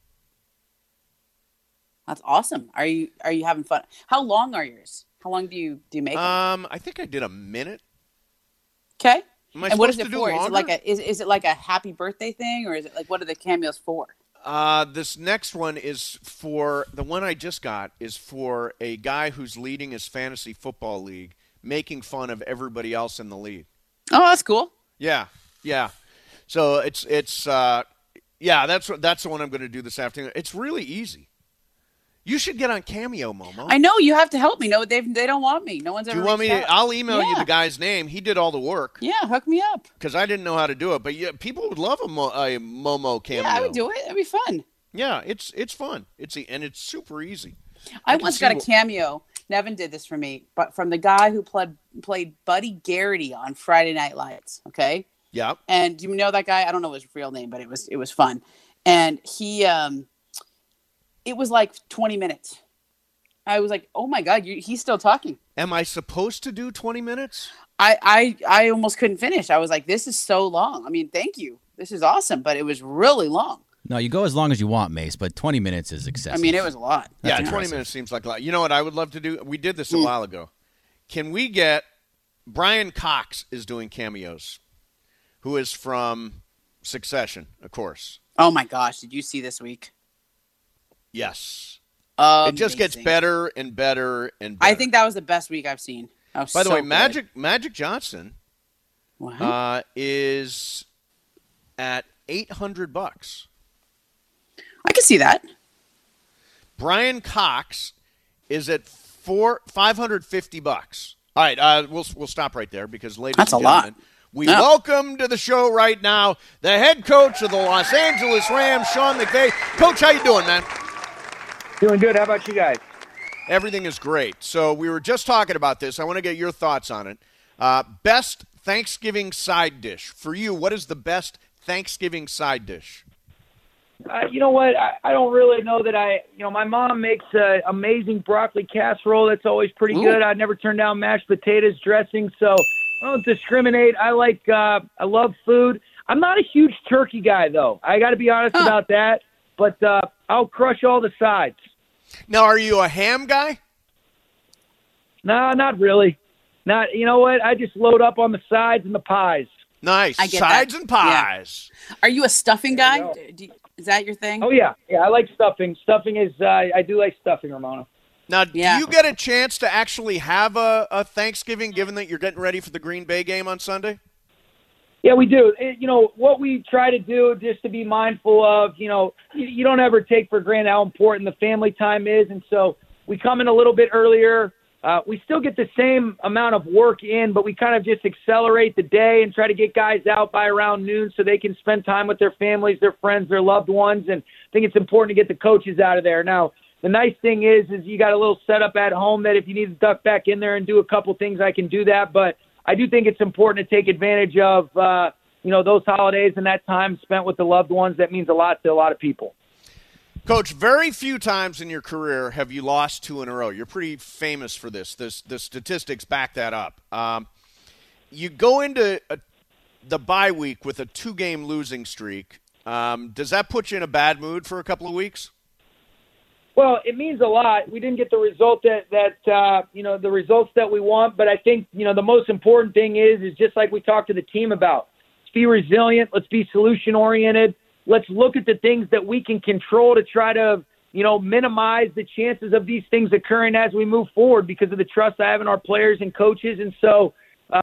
That's awesome. Are you having fun? How long are yours? How long do you make them? I think I did a minute. Okay. Am I and what is supposed it to do for? Is longer? it like is it like a happy birthday thing, or is it like what are the cameos for? This next one is for the one I just got is for a guy who's leading his fantasy football league, making fun of everybody else in the league. Oh, that's cool. Yeah. So it's that's the one I'm going to do this afternoon. It's really easy. You should get on Cameo, Momo. I know you have to help me. No, they don't want me. No one's ever. Do you want me to? reached out. I'll email you the guy's name. He did all the work. Yeah, hook me up. Because I didn't know how to do it, but yeah, people would love a Momo Cameo. Yeah, I would do it. That'd be fun. Yeah, it's fun. And it's super easy. I once got a Cameo. Nevin did this for me, but from the guy who played Buddy Garrity on Friday Night Lights. Okay. Yeah. And do you know that guy? I don't know his real name, but it was fun. And he it was like 20 minutes. I was like, oh my God, he's still talking. Am I supposed to do 20 minutes? I almost couldn't finish. I was like, this is so long. I mean, thank you. This is awesome, but it was really long. No, you go as long as you want, Mace, but 20 minutes is excessive. I mean, it was a lot. That's 20 minutes seems like a lot. You know what I would love to do? We did this a while ago. Can we get Brian Cox is doing cameos, who is from Succession, of course. Oh my gosh, did you see this week? Yes. Amazing. It just gets better and better and better. I think that was the best week I've seen. By the way, Magic Johnson is at $800. I can see that. Brian Cox is at $550. All right, we'll stop right there because, ladies and gentlemen, we welcome to the show right now the head coach of the Los Angeles Rams, Sean McVay. Coach, how you doing, man? Doing good. How about you guys? Everything is great. So we were just talking about this. I want to get your thoughts on it. Best Thanksgiving side dish. For you, what is the best Thanksgiving side dish? You know what? I don't really know that my mom makes an amazing broccoli casserole. That's always pretty good. I'd never turn down mashed potatoes dressing, so I don't discriminate. I love food. I'm not a huge turkey guy, though. I got to be honest about that, but I'll crush all the sides. Now, are you a ham guy? No, not really. You know what? I just load up on the sides and the pies. Nice. Sides and pies. Yeah. Are you a stuffing guy? Is that your thing? Oh yeah, I like stuffing. Stuffing is I do like stuffing, Ramona. Now, do you get a chance to actually have a Thanksgiving, given that you're getting ready for the Green Bay game on Sunday? Yeah, we do. What we try to do, just to be mindful of, you don't ever take for granted how important the family time is, and so we come in a little bit earlier. We still get the same amount of work in, but we kind of just accelerate the day and try to get guys out by around noon so they can spend time with their families, their friends, their loved ones, and I think it's important to get the coaches out of there. Now, the nice thing is you got a little setup at home that if you need to duck back in there and do a couple things, I can do that, but I do think it's important to take advantage of, those holidays and that time spent with the loved ones. That means a lot to a lot of people. Coach, very few times in your career have you lost 2 in a row. You're pretty famous for this. The statistics back that up. You go into the bye week with a 2-game losing streak. Does that put you in a bad mood for a couple of weeks? Well, it means a lot. We didn't get the result the results that we want, but I think, the most important thing is just like we talked to the team about. Let's be resilient. Let's be solution-oriented. Let's look at the things that we can control to try to, minimize the chances of these things occurring as we move forward because of the trust I have in our players and coaches. And so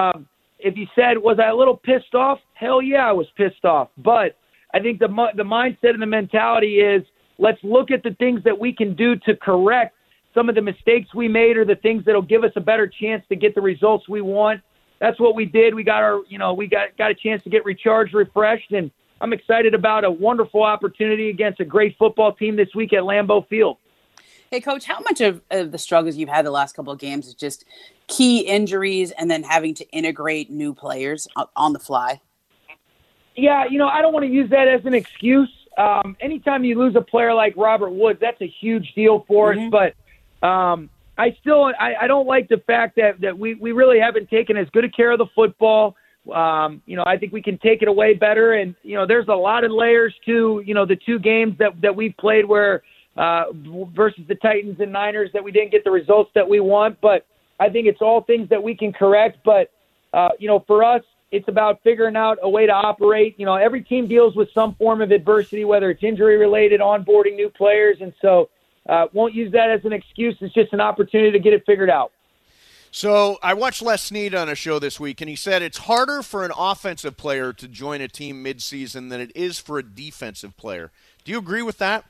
if you said, was I a little pissed off? Hell yeah, I was pissed off. But I think the mindset and the mentality is, let's look at the things that we can do to correct some of the mistakes we made or the things that'll give us a better chance to get the results we want. That's what we did. We got got a chance to get recharged, refreshed, and I'm excited about a wonderful opportunity against a great football team this week at Lambeau Field. Hey, Coach, how much of the struggles you've had the last couple of games is just key injuries and then having to integrate new players on the fly? Yeah, I don't want to use that as an excuse. Anytime you lose a player like Robert Woods, that's a huge deal for us. But I don't like the fact that we really haven't taken as good a care of the football. I think we can take it away better. And, there's a lot of layers to, the 2 games that we've played where versus the Titans and Niners that we didn't get the results that we want. But I think it's all things that we can correct. But, for us, it's about figuring out a way to operate. Every team deals with some form of adversity, whether it's injury-related, onboarding new players. And so won't use that as an excuse. It's just an opportunity to get it figured out. So I watched Les Snead on a show this week, and he said it's harder for an offensive player to join a team midseason than it is for a defensive player. Do you agree with that?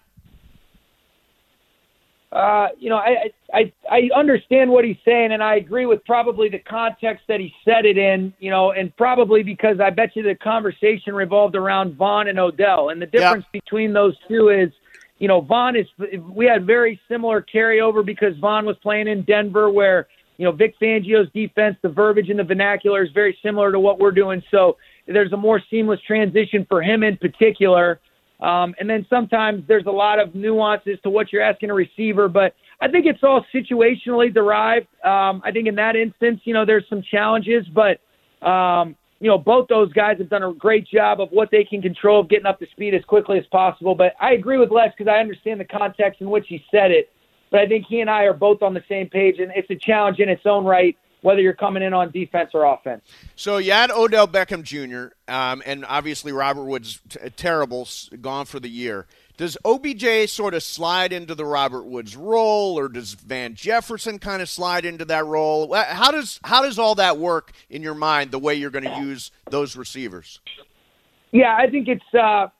I understand what he's saying, and I agree with probably the context that he said it in, and probably because I bet you the conversation revolved around Vaughn and Odell. And the difference between those two is, Vaughn we had very similar carryover because Vaughn was playing in Denver where, Vic Fangio's defense, the verbiage and the vernacular is very similar to what we're doing. So there's a more seamless transition for him in particular. And then sometimes there's a lot of nuances to what you're asking a receiver, but I think it's all situationally derived. I think in that instance, there's some challenges, but, both those guys have done a great job of what they can control of getting up to speed as quickly as possible. But I agree with Les because I understand the context in which he said it, but I think he and I are both on the same page, and it's a challenge in its own right, whether you're coming in on defense or offense. So you had Odell Beckham Jr., and obviously Robert Woods, terrible, gone for the year. Does OBJ sort of slide into the Robert Woods role, or does Van Jefferson kind of slide into that role? How does all that work in your mind, the way you're going to use those receivers? Yeah, I think it's, I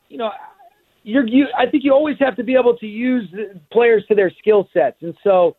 think you always have to be able to use players to their skill sets. And so,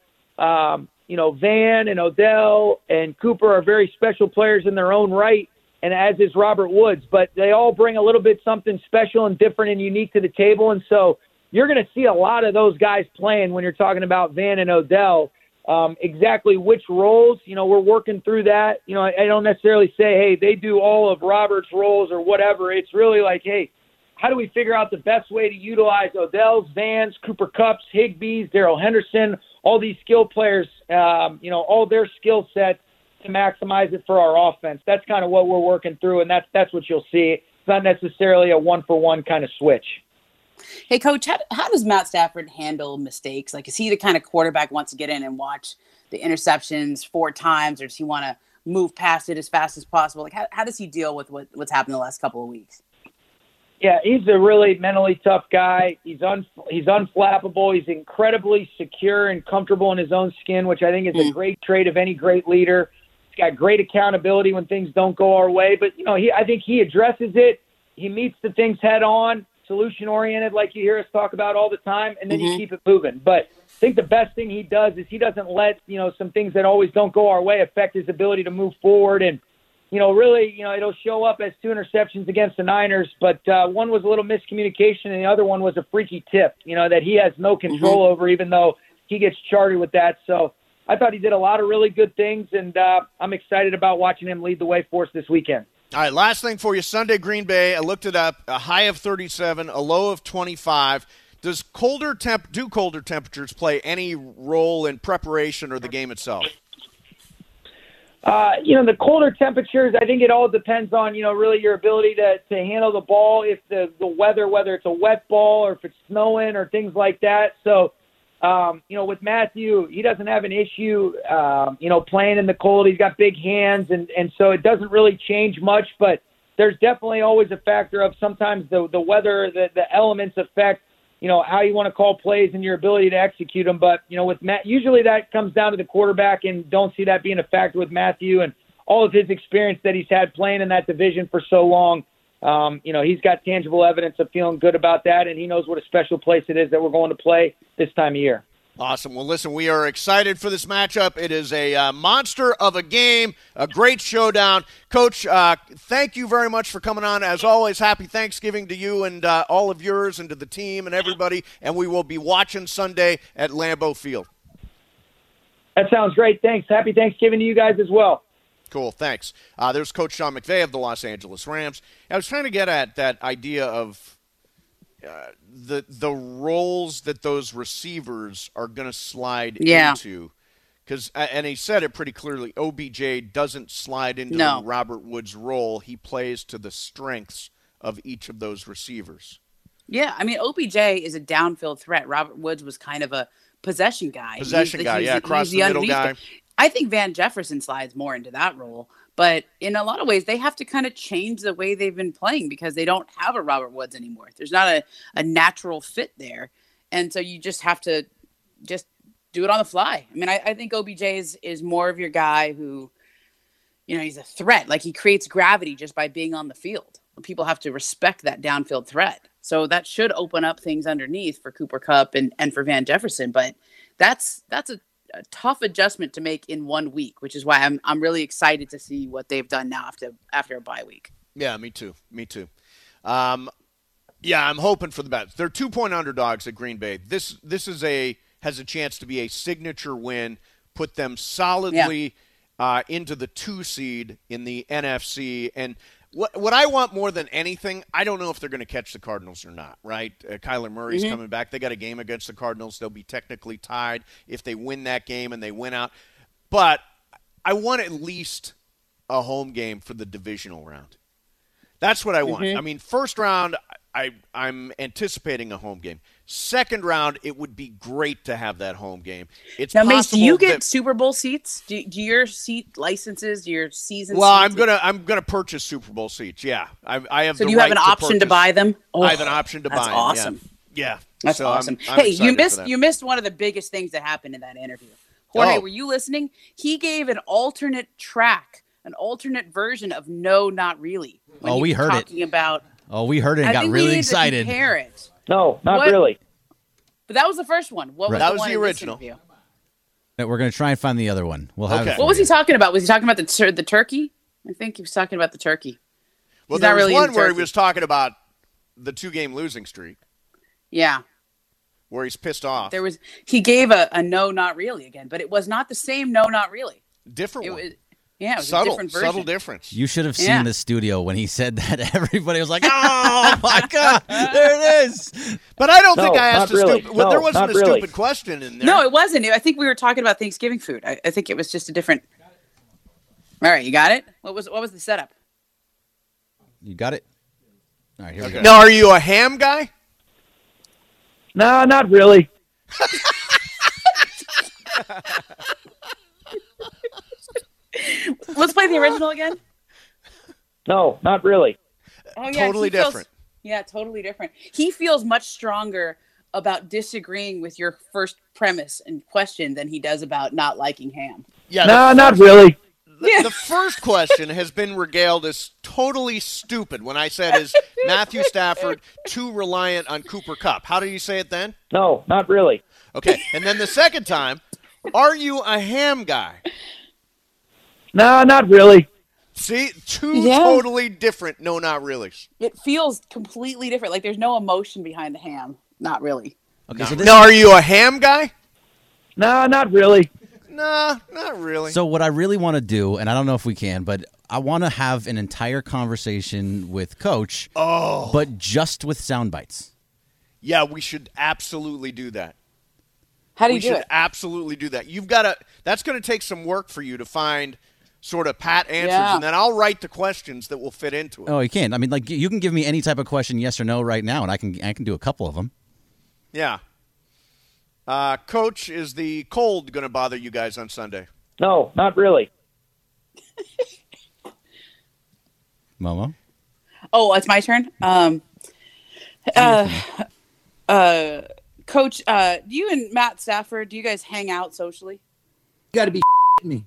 Van and Odell and Cooper are very special players in their own right, and as is Robert Woods. But they all bring a little bit something special and different and unique to the table. And so you're going to see a lot of those guys playing when you're talking about Van and Odell. Exactly which roles, we're working through that. I don't necessarily say, hey, they do all of Robert's roles or whatever. It's really like, hey, how do we figure out the best way to utilize Odell's, Van's, Cooper Kupp's, Higbee's, Darrell Henderson, all these skill players, all their skill sets to maximize it for our offense. That's kind of what we're working through, and that's what you'll see. It's not necessarily a one-for-one kind of switch. Hey, Coach, how does Matt Stafford handle mistakes? Like, is he the kind of quarterback who wants to get in and watch the interceptions 4 times, or does he want to move past it as fast as possible? Like, how does he deal with what's happened the last couple of weeks? Yeah, he's a really mentally tough guy. He's unflappable. He's incredibly secure and comfortable in his own skin, which I think is a great trait of any great leader. He's got great accountability when things don't go our way. But, I think he addresses it. He meets the things head on, solution-oriented, like you hear us talk about all the time, and then you keep it moving. But I think the best thing he does is he doesn't let, some things that always don't go our way affect his ability to move forward. And, really, it'll show up as 2 interceptions against the Niners, but one was a little miscommunication and the other one was a freaky tip, that he has no control over, even though he gets charted with that. So I thought he did a lot of really good things, and I'm excited about watching him lead the way for us this weekend. All right, last thing for you. Sunday, Green Bay, I looked it up, a high of 37, a low of 25. Do colder temperatures play any role in preparation or the game itself? The colder temperatures, I think it all depends on, really your ability to handle the ball, if the weather, whether it's a wet ball or if it's snowing or things like that. So, with Matthew, he doesn't have an issue, playing in the cold. He's got big hands, and so it doesn't really change much, but there's definitely always a factor of sometimes the weather, the elements affect, how you want to call plays and your ability to execute them. But, with Matt, usually that comes down to the quarterback, and don't see that being a factor with Matthew and all of his experience that he's had playing in that division for so long. He's got tangible evidence of feeling good about that, and he knows what a special place it is that we're going to play this time of year. Awesome. Well, listen, we are excited for this matchup. It is a monster of a game, a great showdown. Coach, thank you very much for coming on. As always, happy Thanksgiving to you and all of yours and to the team and everybody, and we will be watching Sunday at Lambeau Field. That sounds great. Thanks. Happy Thanksgiving to you guys as well. Cool, thanks. There's Coach Sean McVay of the Los Angeles Rams. I was trying to get at that idea of the roles that those receivers are going to slide into. And he said it pretty clearly, OBJ doesn't slide into the Robert Woods role. He plays to the strengths of each of those receivers. Yeah, I mean, OBJ is a downfield threat. Robert Woods was kind of a possession guy. Across the middle guy. I think Van Jefferson slides more into that role. But in a lot of ways, they have to kind of change the way they've been playing because they don't have a Robert Woods anymore. There's not a natural fit there. And so you just have to just do it on the fly. I mean, I think OBJ is more of your guy who, he's a threat. Like, he creates gravity just by being on the field. People have to respect that downfield threat. So that should open up things underneath for Cooper Kupp and for Van Jefferson. But that's a tough adjustment to make in 1 week, which is why I'm really excited to see what they've done now after a bye week. Yeah, me too. I'm hoping for the best. They're 2-point underdogs at Green Bay. This has a chance to be a signature win, put them solidly into the 2 seed in the NFC. And what I want more than anything, I don't know if they're going to catch the Cardinals or not, right? Kyler Murray's coming back. They got a game against the Cardinals. They'll be technically tied if they win that game and they win out. But I want at least a home game for the divisional round. That's what I want. I mean, first round, I'm anticipating a home game. Second round, it would be great to have that home game. It's now, Mace, do you get that, Super Bowl seats? Do your seat licenses? Do your season? Well, seats? I'm gonna purchase Super Bowl seats. Yeah, I have. So the do you have right an option to buy them? I have an option to buy them. Awesome. Yeah. That's awesome. Hey, you missed one of the biggest things that happened in that interview. Jorge, were you listening? He gave an alternate track, an alternate version of No, Not Really. We heard it. We heard it and got really excited. Compare it. No, not really. But that was the first one. What was that the was one the original. We're going to try and find the other one. We'll have it. What was he talking about? Was he talking about the turkey? I think he was talking about the turkey. Well, there was one where he was talking about the 2-game losing streak. Yeah. Where he's pissed off. He gave a No, Not Really again, but it was not the same No, Not Really. Different one. It was subtle, a different version. Subtle difference. You should have seen the studio when he said that. Everybody was like, "Oh my god, there it is!" But I don't think I asked a stupid. Well, there wasn't a stupid question in there. No, it wasn't. I think we were talking about Thanksgiving food. I think it was just a different. All right, you got it. What was the setup? You got it. All right, here we go. Now, are you a ham guy? No, not really. Let's play the original again. No, not really. Oh, yeah, totally different. Yeah, totally different. He feels much stronger about disagreeing with your first premise and question than he does about not liking ham. Yeah, No, not really. The first question has been regaled as totally stupid when I said, is Matthew Stafford too reliant on Cooper Kupp? How did you say it then? No, not really. Okay, and then the second time, are you a ham guy? No, not really. See, two Yeah. totally different no, not really. It feels completely different. Like there's no emotion behind the ham. Not really. Okay, so this, Now, are you a ham guy? No, not really. Nah, not really. so what I really want to do, and I don't know if we can, but I want to have an entire conversation with Coach, but just with sound bites. Yeah, we should absolutely do that. How do We you do should it? absolutely do that. You've got to. That's going to take some work for you to find sort of pat answers, Yeah. and then I'll write the questions that will fit into it. Oh, you can't. I mean, like you can give me any type of question, yes or no, right now, and I can do a couple of them. Yeah. Coach, is the cold going to bother you guys on Sunday? No, not really. Momo. Oh, it's my turn. Coach, do you and Matt Stafford, do you guys hang out socially? You got to be me.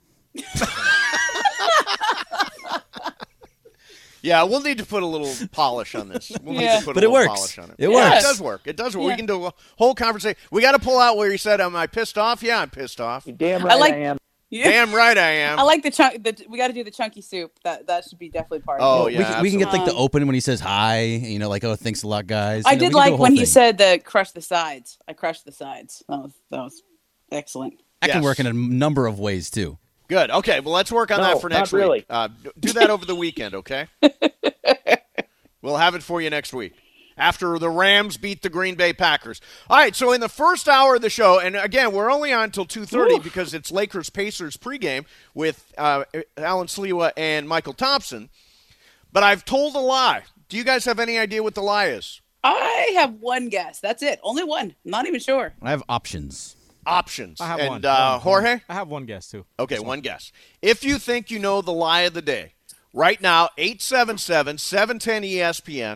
Yeah, we'll need to put a little polish on this. We'll need Yeah. to put But a it little works. polish on it. It Yeah, works. It does work. It does work. We Yeah. can do a whole conversation. We got to pull out where he said, "Am I pissed off?" Yeah, I'm pissed off. Damn right I, like- am. Yeah. Damn right I am. I like the chunk. We got to do the chunky soup. That should be definitely part Oh, of it. yeah. we can get like the absolutely. open when he says hi. You know, like, oh, thanks a lot, guys. I You know, we did can do a like whole when he thing. said the crush the sides. I crushed the sides. That was excellent. That can Yes. work in a number of ways too. Good. Okay, well, let's work on No, that for next not really. week. Do that over the weekend, okay? We'll have it for you next week after the Rams beat the Green Bay Packers. All right, so in the first hour of the show, and again, we're only on until 2:30 because it's Lakers-Pacers pregame with Alan Sliwa and Michael Thompson. But I've told a lie. Do you guys have any idea what the lie is? I have one guess. That's it. Only one. I'm not even sure. I have options. Options. I have and, one. Jorge? I have one guess too. Okay, one guess. If you think you know the lie of the day, right now, 877-710-ESPN,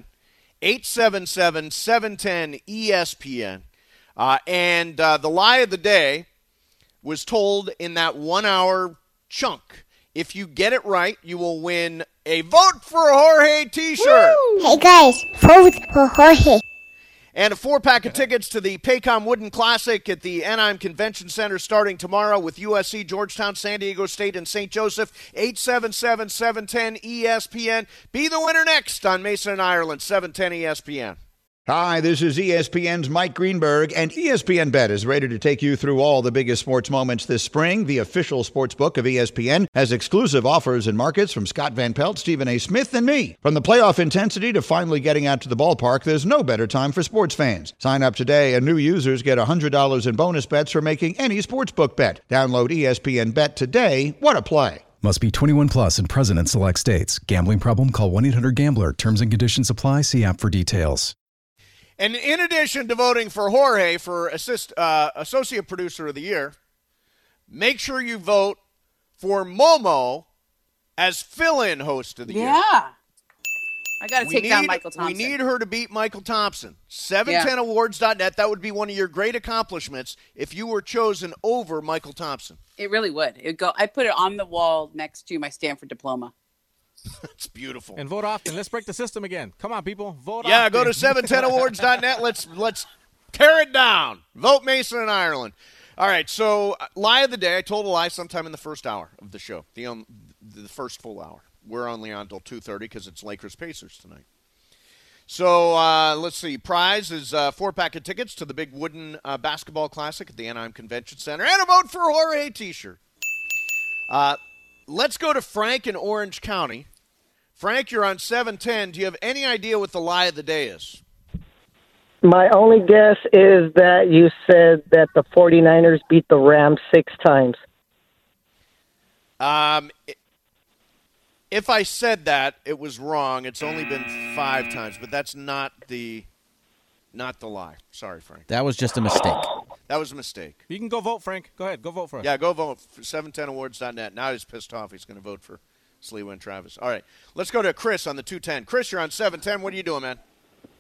877-710-ESPN, and the lie of the day was told in that 1 hour chunk. If you get it right, you will win a Vote for Jorge t-shirt. Hey guys, vote for Jorge. And a 4-pack of tickets to the Paycom Wooden Classic at the Anaheim Convention Center starting tomorrow with USC, Georgetown, San Diego State, and St. Joseph. 877-710-ESPN. Be the winner next on Mason and Ireland, 710 ESPN. Hi, this is ESPN's Mike Greenberg, and ESPN Bet is ready to take you through all the biggest sports moments this spring. The official sports book of ESPN has exclusive offers and markets from Scott Van Pelt, Stephen A. Smith, and me. From the playoff intensity to finally getting out to the ballpark, there's no better time for sports fans. Sign up today, and new users get $100 in bonus bets for making any sportsbook bet. Download ESPN Bet today. What a play. Must be 21 plus and present in select states. Gambling problem? Call 1-800-GAMBLER. Terms and conditions apply. See app for details. And in addition to voting for Jorge for Associate Producer of the Year, make sure you vote for Momo as fill-in host of the year. Yeah. I got to take down Michael We Thompson. need her to beat Michael Thompson. 710awards.net. That would be one of your great accomplishments if you were chosen over Michael Thompson. It really would. I put it on the wall next to my Stanford diploma. It's beautiful. And vote often. Let's break the system again. Come on, people. Vote often. Yeah, go to 710awards.net. Let's tear it down. Vote Mason and Ireland. All right, so lie of the day. I told a lie sometime in the first hour of the show, the first full hour. We're only on until 2:30 because it's Lakers-Pacers tonight. So let's see. Prize is 4-pack of tickets to the big wooden basketball classic at the Anaheim Convention Center and a Vote for Jorge t-shirt. Let's go to Frank in Orange County. Frank, you're on 710. Do you have any idea what the lie of the day is? My only guess is that you said that the 49ers beat the Rams 6 times. If I said that, it was wrong. It's only been 5 times, but that's not the lie. Sorry, Frank. That was just a mistake. That was a mistake. You can go vote, Frank. Go ahead. Go vote for us. Yeah, go vote for 710awards.net. Now he's pissed off. He's going to vote for Sliwa and Travis. All right, let's go to Chris on the 210. Chris, you're on 710. What are you doing, man?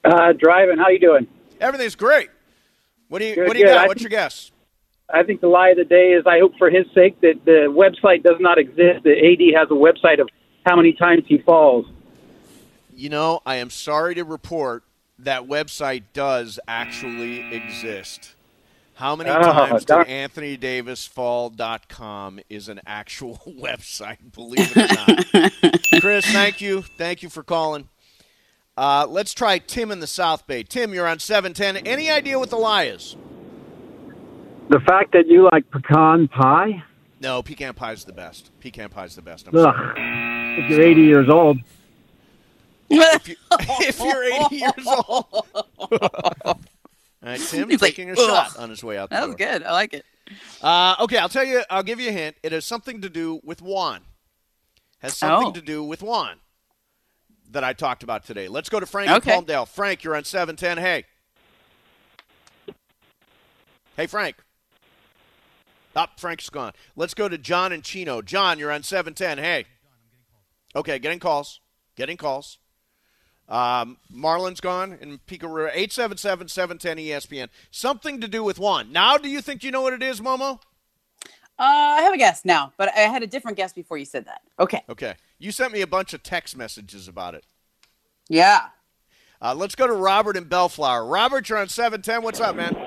Driving. How you doing? Everything's great. What do you Good, What do you good. got? I What's your guess? I think the lie of the day is I hope for his sake that the website does not exist. The AD has a website of how many times he falls. You know, I am sorry to report that website does actually exist. How many times did AnthonyDavisFall.com is an actual website, believe it or not. Chris, thank you. Thank you for calling. Let's try Tim in the South Bay. Tim, you're on 710. Any idea what the lie is? The fact that you like pecan pie? No, pecan pie is the best. Pecan pie is the best. I'm Ugh. sorry. If you're 80 years old. If you're 80 years old. All right, Tim, He's like, taking a "Ugh." shot on his way out the That door. was good. I like it. Okay, I'll give you a hint. It has something to do with Juan. Has something to do with Juan that I talked about today. Let's go to Frank in Palmdale. Frank, you're on 710. Hey. Hey, Frank. Frank's gone. Let's go to John and Chino. John, you're on 710. Hey. Okay, getting calls. Marlon's gone and Pico 877-710-ESPN. Something to do with Juan. Now, do you think you know what it is, Momo? I have a guess now, but I had a different guess before you said that. Okay. Okay. You sent me a bunch of text messages about it. Yeah. Let's go to Robert in Bellflower. Robert, you're on 710. What's up, man?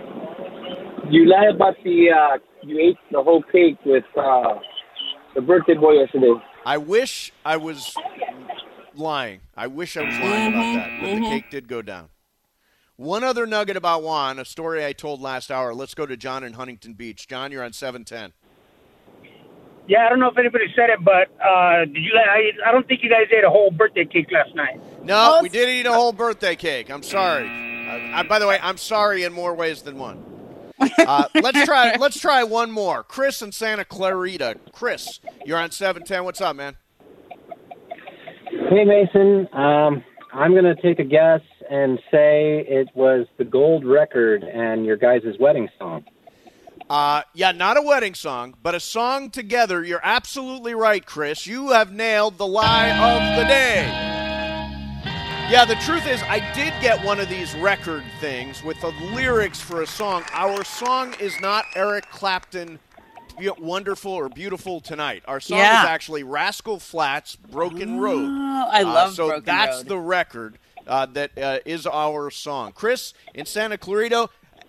You lied about you ate the whole cake with the birthday boy yesterday. I wish I was lying. About that, but the cake did go down. One other nugget about Juan, a story I told last hour. Let's go to John in Huntington Beach. John, you're on 710. Yeah, I don't know if anybody said it, but did you? I don't think you guys ate a whole birthday cake last night. No, we did eat a whole birthday cake. I'm sorry. By the way, I'm sorry in more ways than one. Let's try one more. Chris in Santa Clarita. Chris, you're on 710. What's up, man? Hey, Mason. I'm going to take a guess and say it was the gold record and your guys' wedding song. Yeah, not a wedding song, but a song together. You're absolutely right, Chris. You have nailed the lie of the day. Yeah, the truth is I did get one of these record things with the lyrics for a song. Our song is not Eric Clapton, Wonderful or Beautiful Tonight. Our song is actually Rascal Flatts, Broken Road. I love so Broken that's Road. the record that is our song. Chris in Santa Clarita,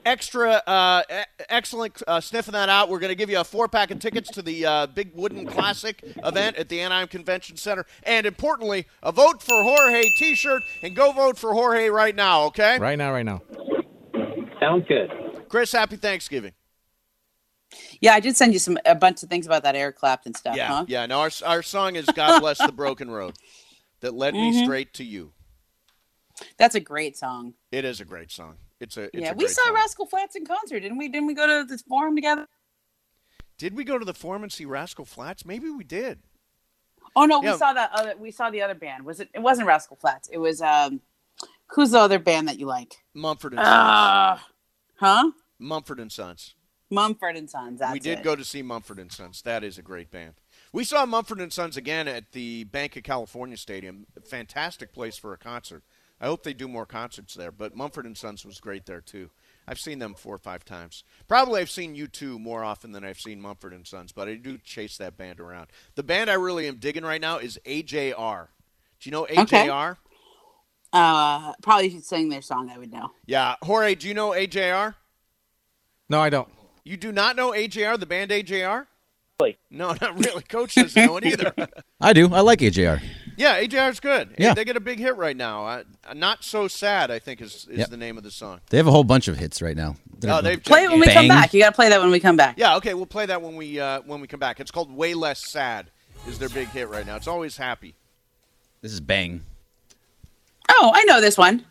excellent sniffing that out. We're going to give you a 4-pack of tickets to the Big Wooden Classic event at the Anaheim Convention Center. And importantly, a Vote for Jorge t-shirt. And go vote for Jorge right now, okay? Right now. Sounds good. Chris, happy Thanksgiving. Yeah, I did send you a bunch of things about that Eric Clapton stuff, Yeah, huh? yeah. No, our song is God Bless the Broken Road that led me straight to you. That's a great song. It is a great song. It's a we great saw song. Rascal Flatts in concert, didn't we? Didn't we go to this forum together? Did we go to the Forum and see Rascal Flatts? Maybe we did. Oh no, Yeah. we saw that other. We saw the other band. It wasn't Rascal Flatts. It was who's the other band that you like? Mumford and Sons. Huh? Mumford and Sons. Mumford and Sons. That's We did go to see Mumford and Sons. That is a great band. We saw Mumford and Sons again at the Bank of California Stadium. Fantastic place for a concert. I hope they do more concerts there, but Mumford and Sons was great there too. I've seen them 4 or 5 times. Probably I've seen U2 more often than I've seen Mumford and Sons, but I do chase that band around. The band I really am digging right now is AJR. Do you know AJR? Probably if you sang their song, I would know. Yeah. Jorge, do you know AJR? No, I don't. You do not know AJR, the band AJR? No, not really. Coach doesn't know it either. I do. I like AJR. Yeah, AJR's good. Yeah. They get a big hit right now. Not So Sad, I think, is the name of the song. They have a whole bunch of hits right now. They've Play it when we come back. You got to play that when we come back. Yeah, okay, we'll play that when we come back. It's called Way Less Sad is their big hit right now. It's always happy. This is Bang. Oh, I know this one.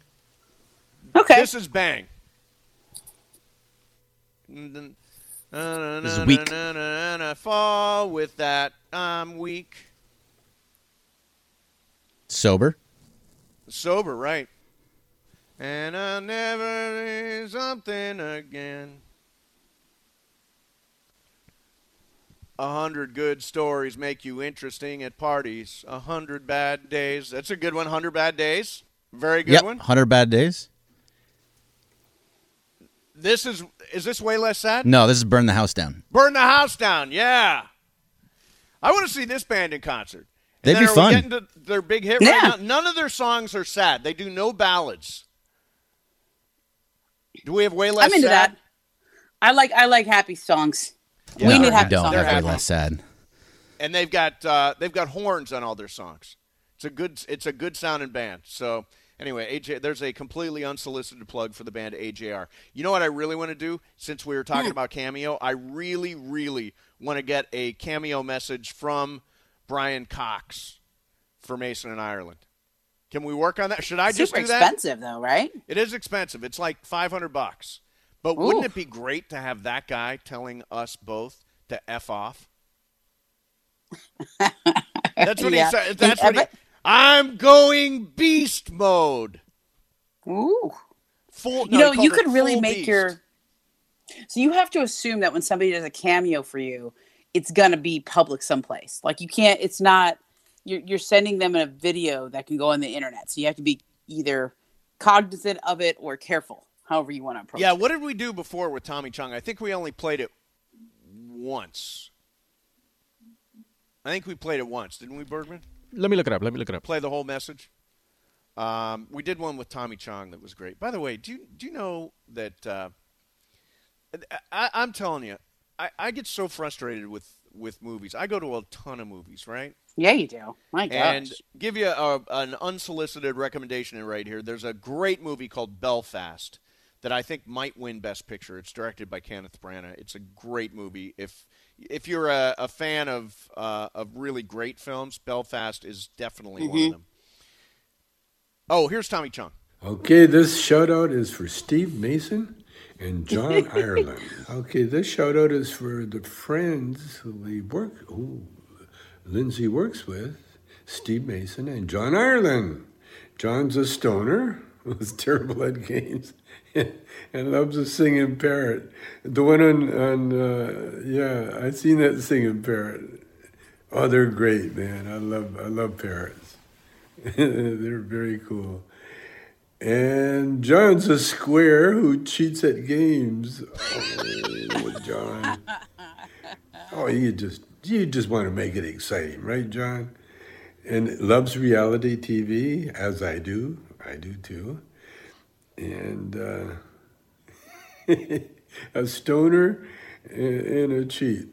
Okay. This is Bang. This is Weak. Fall with that. I'm weak. Sober. Sober, right. And I'll never be something again. 100 good stories make you interesting at parties. 100 bad days. That's a good one. 100 bad days. Very good Yep, one. 100 Bad Days. Is this Way Less Sad? No, this is Burn the House Down. Burn the House Down, yeah. I want to see this band in concert. And They'd then be are fun. We getting to their big hit right now? None of their songs are sad. They do no ballads. Do we have Way Less I'm into Sad? that. I like happy songs. Yeah. We need I happy don't songs. have Way happy. Less Sad. And they've got horns on all their songs. It's a good sounding band. So anyway, AJ, there's a completely unsolicited plug for the band AJR. You know what I really want to do? Since we were talking about Cameo, I really, really want to get a Cameo message from Brian Cox for Mason in Ireland. Can we work on that? Should I just Super do that? expensive though, right? It is expensive. It's like $500. But wouldn't it be great to have that guy telling us both to F off? That's what he said. That's what he. I'm going beast mode. Ooh. Full. You No, know, you could could really full make beast. your. So you have to assume that when somebody does a cameo for you, it's gonna be public someplace. Like you can't. It's not. You're sending them a video that can go on the internet. So you have to be either cognizant of it or careful. However you want to approach. Yeah. it. What did we do before with Tommy Chung? I think we only played it once. I think we played it once, didn't we, Bergman? Let me look it up. Play the whole message. We did one with Tommy Chong that was great. By the way, do you know that I'm telling you, I get so frustrated with movies. I go to a ton of movies, right? Yeah, you do. My gosh. And give you an unsolicited recommendation right here. There's a great movie called Belfast that I think might win Best Picture. It's directed by Kenneth Branagh. It's a great movie. If you're a fan of really great films, Belfast is definitely one of them. Oh, here's Tommy Chung. Okay, this shout out is for Steve Mason and John Ireland. Okay, this shout out is for the friends who Lindsay works with, Steve Mason and John Ireland. John's a stoner who's terrible at games and loves a singing parrot. The one on I seen that singing parrot. Oh, they're great, man. I love parrots. They're very cool. And John's a square who cheats at games. Oh, John. Oh, you just want to make it exciting, right, John? And loves reality TV, as I do. I do too. And a stoner and a cheat.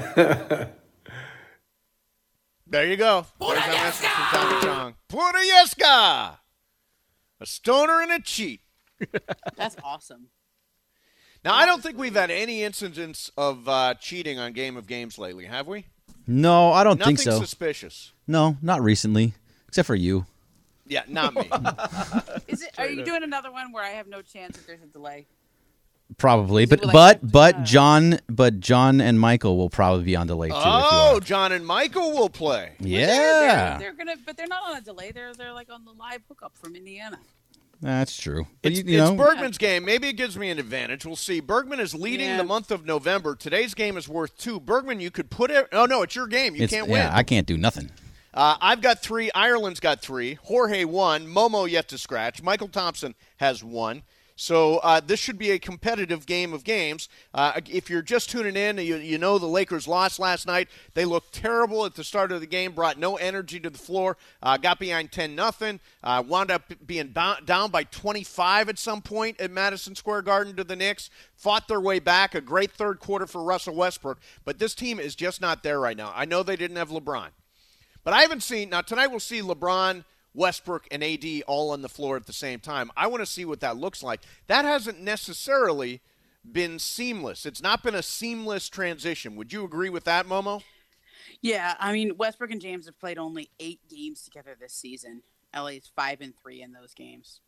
There you go. There's our message from Tommy Chong. Puerto a stoner and a cheat. That's awesome. Now, I don't think we've had any incidents of cheating on Game of Games lately, have we? No, I don't think so. Nothing suspicious. No, not recently, except for you. Yeah, not me. Are you doing another one where I have no chance if there's a delay? Probably, but John and Michael will probably be on delay too. Oh, John and Michael will play. Yeah, they're gonna, but they're not on a delay. They're like on the live hookup from Indiana. That's true. But It's you know, Bergman's game. Maybe it gives me an advantage. We'll see. Bergman is leading the month of November. Today's game is worth 2. Bergman, you could put it. Oh no, it's your game. You can't win. Yeah, I can't do nothing. I've got 3. Ireland's got 3. Jorge 1. Momo yet to scratch. Michael Thompson has 1. So this should be a competitive game of games. If you're just tuning in, you know the Lakers lost last night. They looked terrible at the start of the game, brought no energy to the floor, got behind 10-0, wound up being down by 25 at some point at Madison Square Garden to the Knicks, fought their way back, a great third quarter for Russell Westbrook. But this team is just not there right now. I know they didn't have LeBron. But I haven't seen – now tonight we'll see LeBron – Westbrook and AD all on the floor at the same time. I want to see what that looks like. That hasn't necessarily been seamless. It's not been a seamless transition. Would you agree with that, Momo? Yeah, I mean, Westbrook and James have played only 8 games together this season. LA's 5-3 in those games.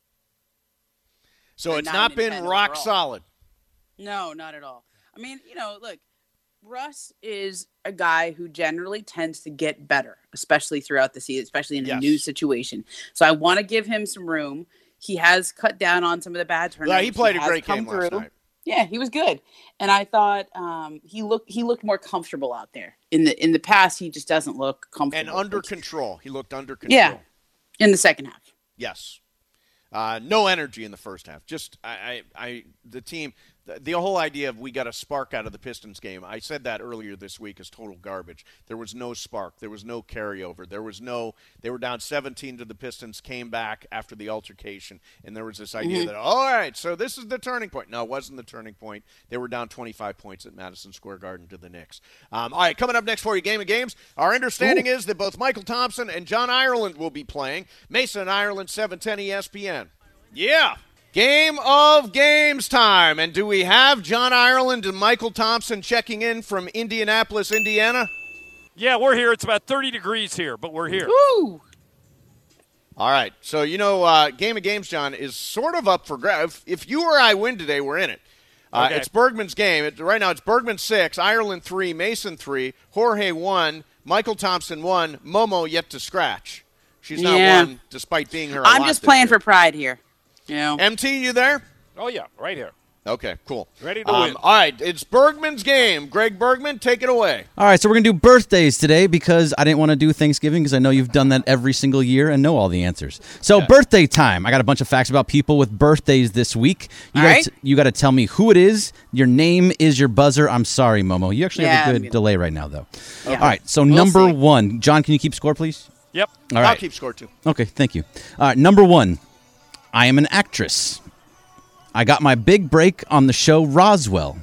So it's not been rock solid. No, not at all. I mean, look, Russ is a guy who generally tends to get better, especially throughout the season, especially in a new situation. So I want to give him some room. He has cut down on some of the bad turnovers. Yeah, he played a great game last night. Yeah, he was good, and I thought he looked more comfortable out there. In the past, he just doesn't look comfortable and under control. He looked under control. Yeah, in the second half. Yes. No energy in the first half. Just the team. The whole idea of we got a spark out of the Pistons game, I said that earlier this week, is total garbage. There was no spark. There was no carryover. They were down 17 to the Pistons, came back after the altercation, and there was this idea that, all right, so this is the turning point. No, it wasn't the turning point. They were down 25 points at Madison Square Garden to the Knicks. All right, coming up next for you, Game of Games. Our understanding is that both Michael Thompson and John Ireland will be playing. Mason Ireland, 710 ESPN. Yeah. Game of Games time. And do we have John Ireland and Michael Thompson checking in from Indianapolis, Indiana? Yeah, we're here. It's about 30 degrees here, but we're here. Woo! All right. So, Game of Games, John, is sort of up for grabs. If you or I win today, we're in it. Okay. It's Bergman's game. Right now it's Bergman 6, Ireland 3, Mason 3, Jorge 1, Michael Thompson 1, Momo yet to scratch. She's not won despite being here a lot I'm just playing for pride here. MT, you there? Oh, yeah, right here. Okay, cool. Ready to win. All right, it's Bergman's game. Greg Bergman, take it away. All right, so we're going to do birthdays today because I didn't want to do Thanksgiving because I know you've done that every single year and know all the answers. So birthday time. I got a bunch of facts about people with birthdays this week. You got to tell me who it is. Your name is your buzzer. I'm sorry, Momo. You actually have a good delay right now, though. Okay. All right, so number 1. John, can you keep score, please? Yep. All right. I'll keep score, too. Okay, thank you. All right, number 1. I am an actress. I got my big break on the show Roswell.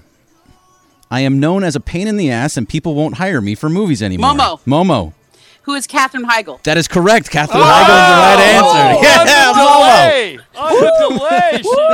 I am known as a pain in the ass, and people won't hire me for movies anymore. Momo. Who is Katherine Heigl? That is correct. Katherine Heigl is the right answer. On the delay.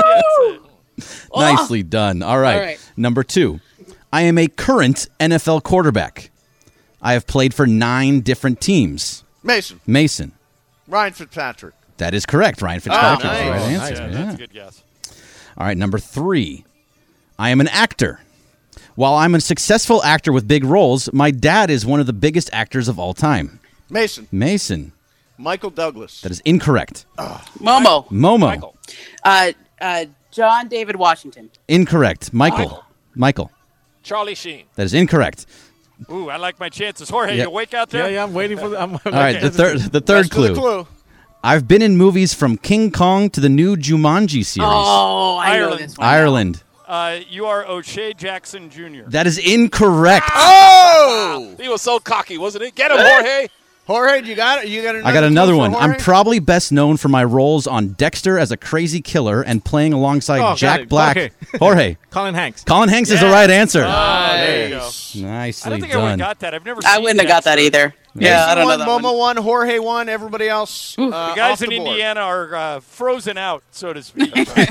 She gets it. Nicely done. All right. Number 2. I am a current NFL quarterback. I have played for 9 different teams. Mason. Ryan Fitzpatrick. That is correct. Ryan Fitzpatrick is the right Nice. answer. Yeah, that's a good guess. All right, number 3. I am an actor. While I'm a successful actor with big roles, my dad is one of the biggest actors of all time. Mason. Michael Douglas. That is incorrect. Momo. John David Washington. Incorrect. Michael. Charlie Sheen. That is incorrect. Ooh, I like my chances. Jorge, Yep. you awake out there? Yeah, I'm waiting for the. All right, the third clue. I've been in movies from King Kong to the new Jumanji series. Oh, I know this one. Ireland. You are O'Shea Jackson Jr. That is incorrect. Oh! He was so cocky, wasn't he? Get him, Jorge. Jorge, you got it? You got another I got another clue one. for I'm Jorge? probably best known for my roles on Dexter as a crazy killer and playing alongside got Jack it. Black. Okay. Jorge. Colin Hanks. Colin Hanks is the right answer. There you go. Nicely I don't think done. everyone got that. I've never. I seen wouldn't have got that Dexter. either. Yeah, I don't know that Momo one. won, Jorge won, everybody else The guys off in the board. Indiana are frozen out, so to speak.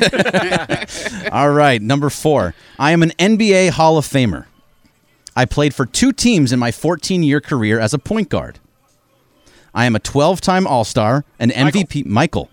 All right, number 4. I am an NBA Hall of Famer. I played for 2 teams in my 14-year career as a point guard. I am a 12-time All-Star, an MVP. Michael.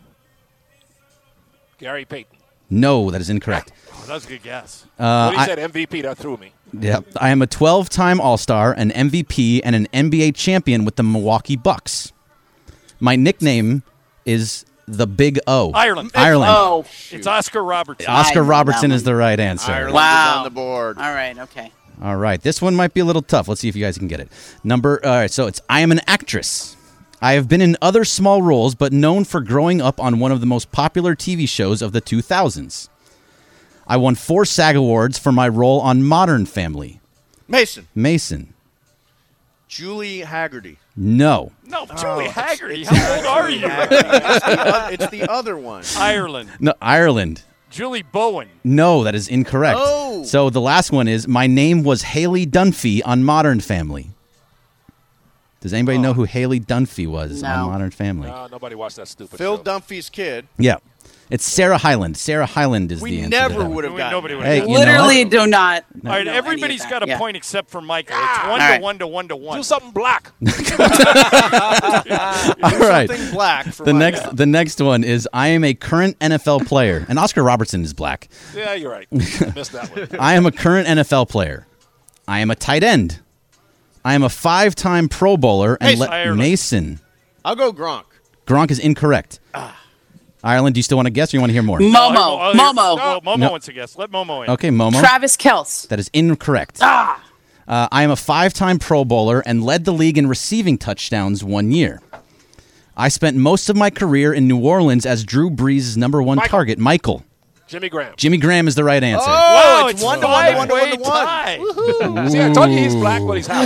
Gary Payton. No, that is incorrect. Oh, that was a good guess. When he said MVP, that threw me. Yep. I am a 12-time All-Star, an MVP, and an NBA champion with the Milwaukee Bucks. My nickname is the Big O. Ireland. Oh, It's Oscar Robertson. Oscar Robertson is the right answer. Ireland Wow. is on the board. all right, okay. All right, this one might be a little tough. Let's see if you guys can get it. All right, so it's I am an actress. I have been in other small roles, but known for growing up on one of the most popular TV shows of the 2000s. I won 4 SAG Awards for my role on Modern Family. Mason. Julie Haggerty. No. No, Julie Haggerty. How old are you? It's the other one. Ireland. No, Ireland. Julie Bowen. No, that is incorrect. Oh. So the last one is my name was Haley Dunphy on Modern Family. Does anybody know who Haley Dunphy was on Modern Family? No, nobody watched that stupid Phil show. Dunphy's kid. Yeah. It's Sarah Hyland. Sarah Hyland is the answer. We never to that would have one. gotten Nobody would Hey, have you know Literally what? do not. All right, know everybody's any of got that. a Yeah. point except for Michael. It's all 1 right. to 1 to 1 to 1. Do something black. All right. Something black for The Michael. next one is I am a current NFL player, and Oscar Robertson is black. Yeah, you're right. I missed that one. I am a current NFL player. I am a tight end. I am a 5-time Pro Bowler and Mason. I'll go Gronk. Gronk is incorrect. Ireland, do you still want to guess or you want to hear more? Momo. No, Momo No. wants to guess. Let Momo in. Okay, Momo. Travis Kelce. That is incorrect. I am a 5-time Pro Bowler and led the league in receiving touchdowns 1 year. I spent most of my career in New Orleans as Drew Brees' number one target. Michael. Jimmy Graham. Jimmy Graham is the right answer. Oh, it's 1-1. See, I told you he's black, but he's half.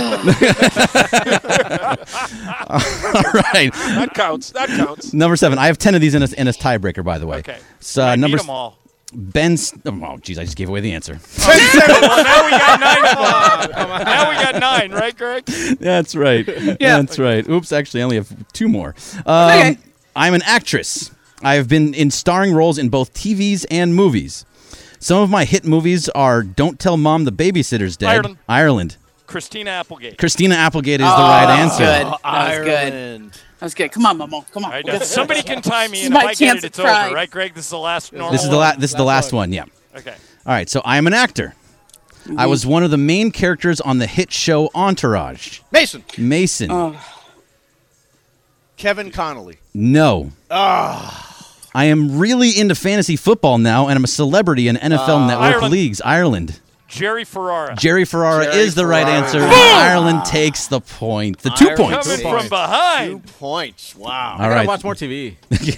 All right. That counts. Number 7. I have 10 of these in a tiebreaker, by the way. Okay. So, I number need them all. Oh, geez, I just gave away the answer. Well, now we got 9. Now we got 9, right, Greg? That's right. Yeah. That's right. Oops, actually, I only have 2 more. Okay. I'm an actress. I have been in starring roles in both TVs and movies. Some of my hit movies are Don't Tell Mom the Babysitter's Dead. Ireland. Christina Applegate. Christina Applegate is the right answer. Good. That was good. That was good. Come on, Momo. Come on. Right, somebody can tie me, This and is if my I get chance it, it's of pride. over, right, Greg? This is the last normal This is the last one, yeah. Okay. All right, so I am an actor. I was one of the main characters on the hit show Entourage. Mason. Kevin Connolly. No. I am really into fantasy football now, and I'm a celebrity in NFL Network Ireland. leagues. Ireland. Jerry Ferrara. Jerry Ferrara is the right answer. Ireland takes the point. The 2 points. Coming from behind. 2 points. Wow. All I gotta right. watch more TV.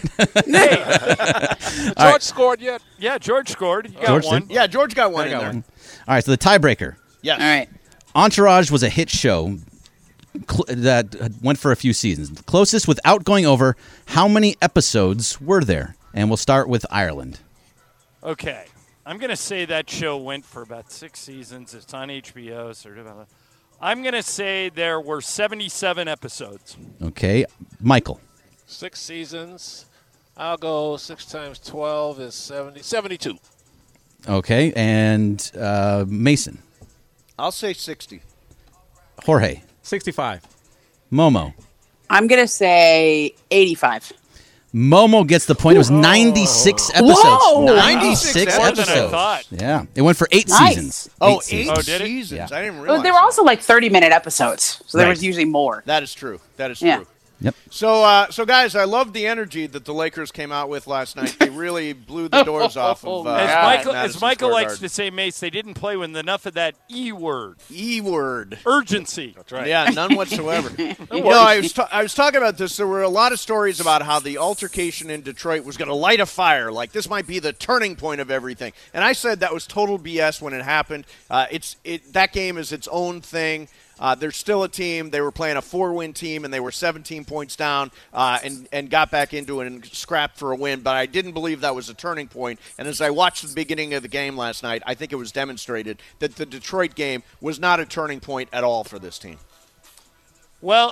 George scored yet? Yeah, George scored. You got George one. did? Yeah, George got one in there. All right, so the tiebreaker. Yes. All right. Entourage was a hit show that went for a few seasons. The closest without going over, how many episodes were there? And we'll start with Ireland. Okay. I'm going to say that show went for about 6 seasons. It's on HBO. I'm going to say there were 77 episodes. Okay, Michael. 6 seasons. I'll go 6 times 12 is 72. Okay, and Mason. I'll say 60. Jorge. 65. Momo. I'm going to say 85. Momo gets the point. It was 96 episodes. Whoa! 96 More than I episodes. thought. Yeah, it went for 8 Nice. seasons. Oh, 8 seasons. seasons. Yeah. I didn't Well, realize they were also like 30-minute episodes, so there Right. was usually more. That is true. That is Yeah. true. Yep. So guys, I love the energy that the Lakers came out with last night. They really blew the doors off of As Madison Michael Square likes Garden. to say, Mace, they didn't play with enough of that E word. E word. Urgency. That's right. Yeah, none whatsoever. I was talking about this. There were a lot of stories about how the altercation in Detroit was going to light a fire. Like this might be the turning point of everything. And I said that was total BS when it happened. That game is its own thing. They're still a team. They were playing a 4-win team, and they were 17 points down and got back into it and scrapped for a win. But I didn't believe that was a turning point. And as I watched the beginning of the game last night, I think it was demonstrated that the Detroit game was not a turning point at all for this team. Well,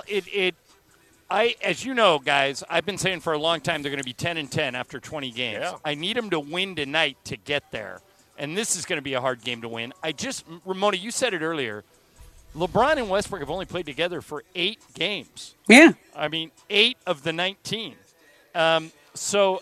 as you know, guys, I've been saying for a long time they're going to be 10-10 after 20 games. Yeah. I need them to win tonight to get there. And this is going to be a hard game to win. Ramona, you said it earlier. LeBron and Westbrook have only played together for 8 games. Yeah. I mean, 8 of the 19. So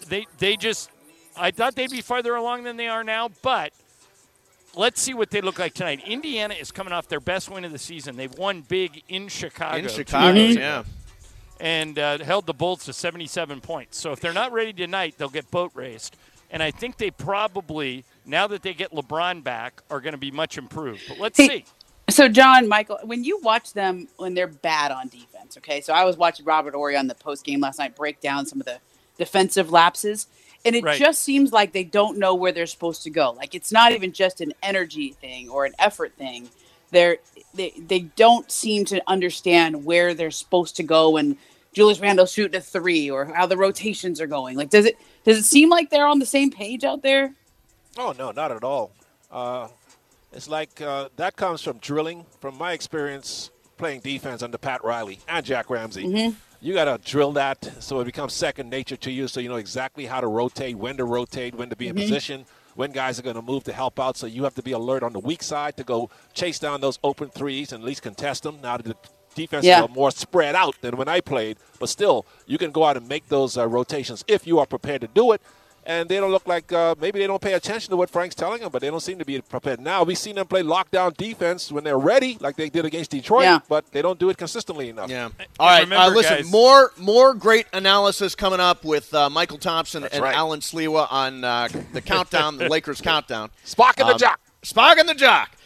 I thought they'd be farther along than they are now, but let's see what they look like tonight. Indiana is coming off their best win of the season. They've won big in Chicago. In Chicago, yeah. And held the Bulls to 77 points. So if they're not ready tonight, they'll get boat raced. And I think they probably, now that they get LeBron back, are going to be much improved. But let's see. So, John, Michael, when you watch them when they're bad on defense, okay? So I was watching Robert Horry on the post-game last night break down some of the defensive lapses, and it just seems like they don't know where they're supposed to go. Like, it's not even just an energy thing or an effort thing. They don't seem to understand where they're supposed to go when Julius Randle's shooting a 3 or how the rotations are going. Like, does it seem like they're on the same page out there? Oh, no, not at all. It's like that comes from drilling. From my experience playing defense under Pat Riley and Jack Ramsey, you got to drill that so it becomes second nature to you, so you know exactly how to rotate, when to be in position, when guys are going to move to help out. So you have to be alert on the weak side to go chase down those open threes and at least contest them. Now the defense is more spread out than when I played, but still you can go out and make those rotations if you are prepared to do it. And they don't look like maybe they don't pay attention to what Frank's telling them, but they don't seem to be prepared. Now, we've seen them play lockdown defense when they're ready, like they did against Detroit, but they don't do it consistently enough. Yeah. All right, listen, guys, more great analysis coming up with Michael Thompson and Alan Sliwa on the countdown, the Lakers countdown. Spock and the Jock. Spock and the Jock.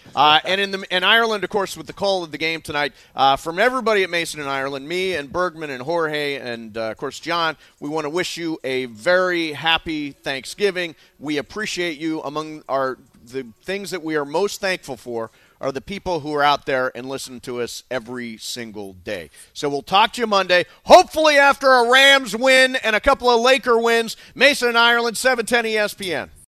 And Ireland, of course, with the call of the game tonight, from everybody at Mason and Ireland, me and Bergman and Jorge and, of course, John, we want to wish you a very happy Thanksgiving. We appreciate you. Among the things that we are most thankful for are the people who are out there and listen to us every single day. So we'll talk to you Monday, hopefully after a Rams win and a couple of Laker wins. Mason and Ireland, 710 ESPN.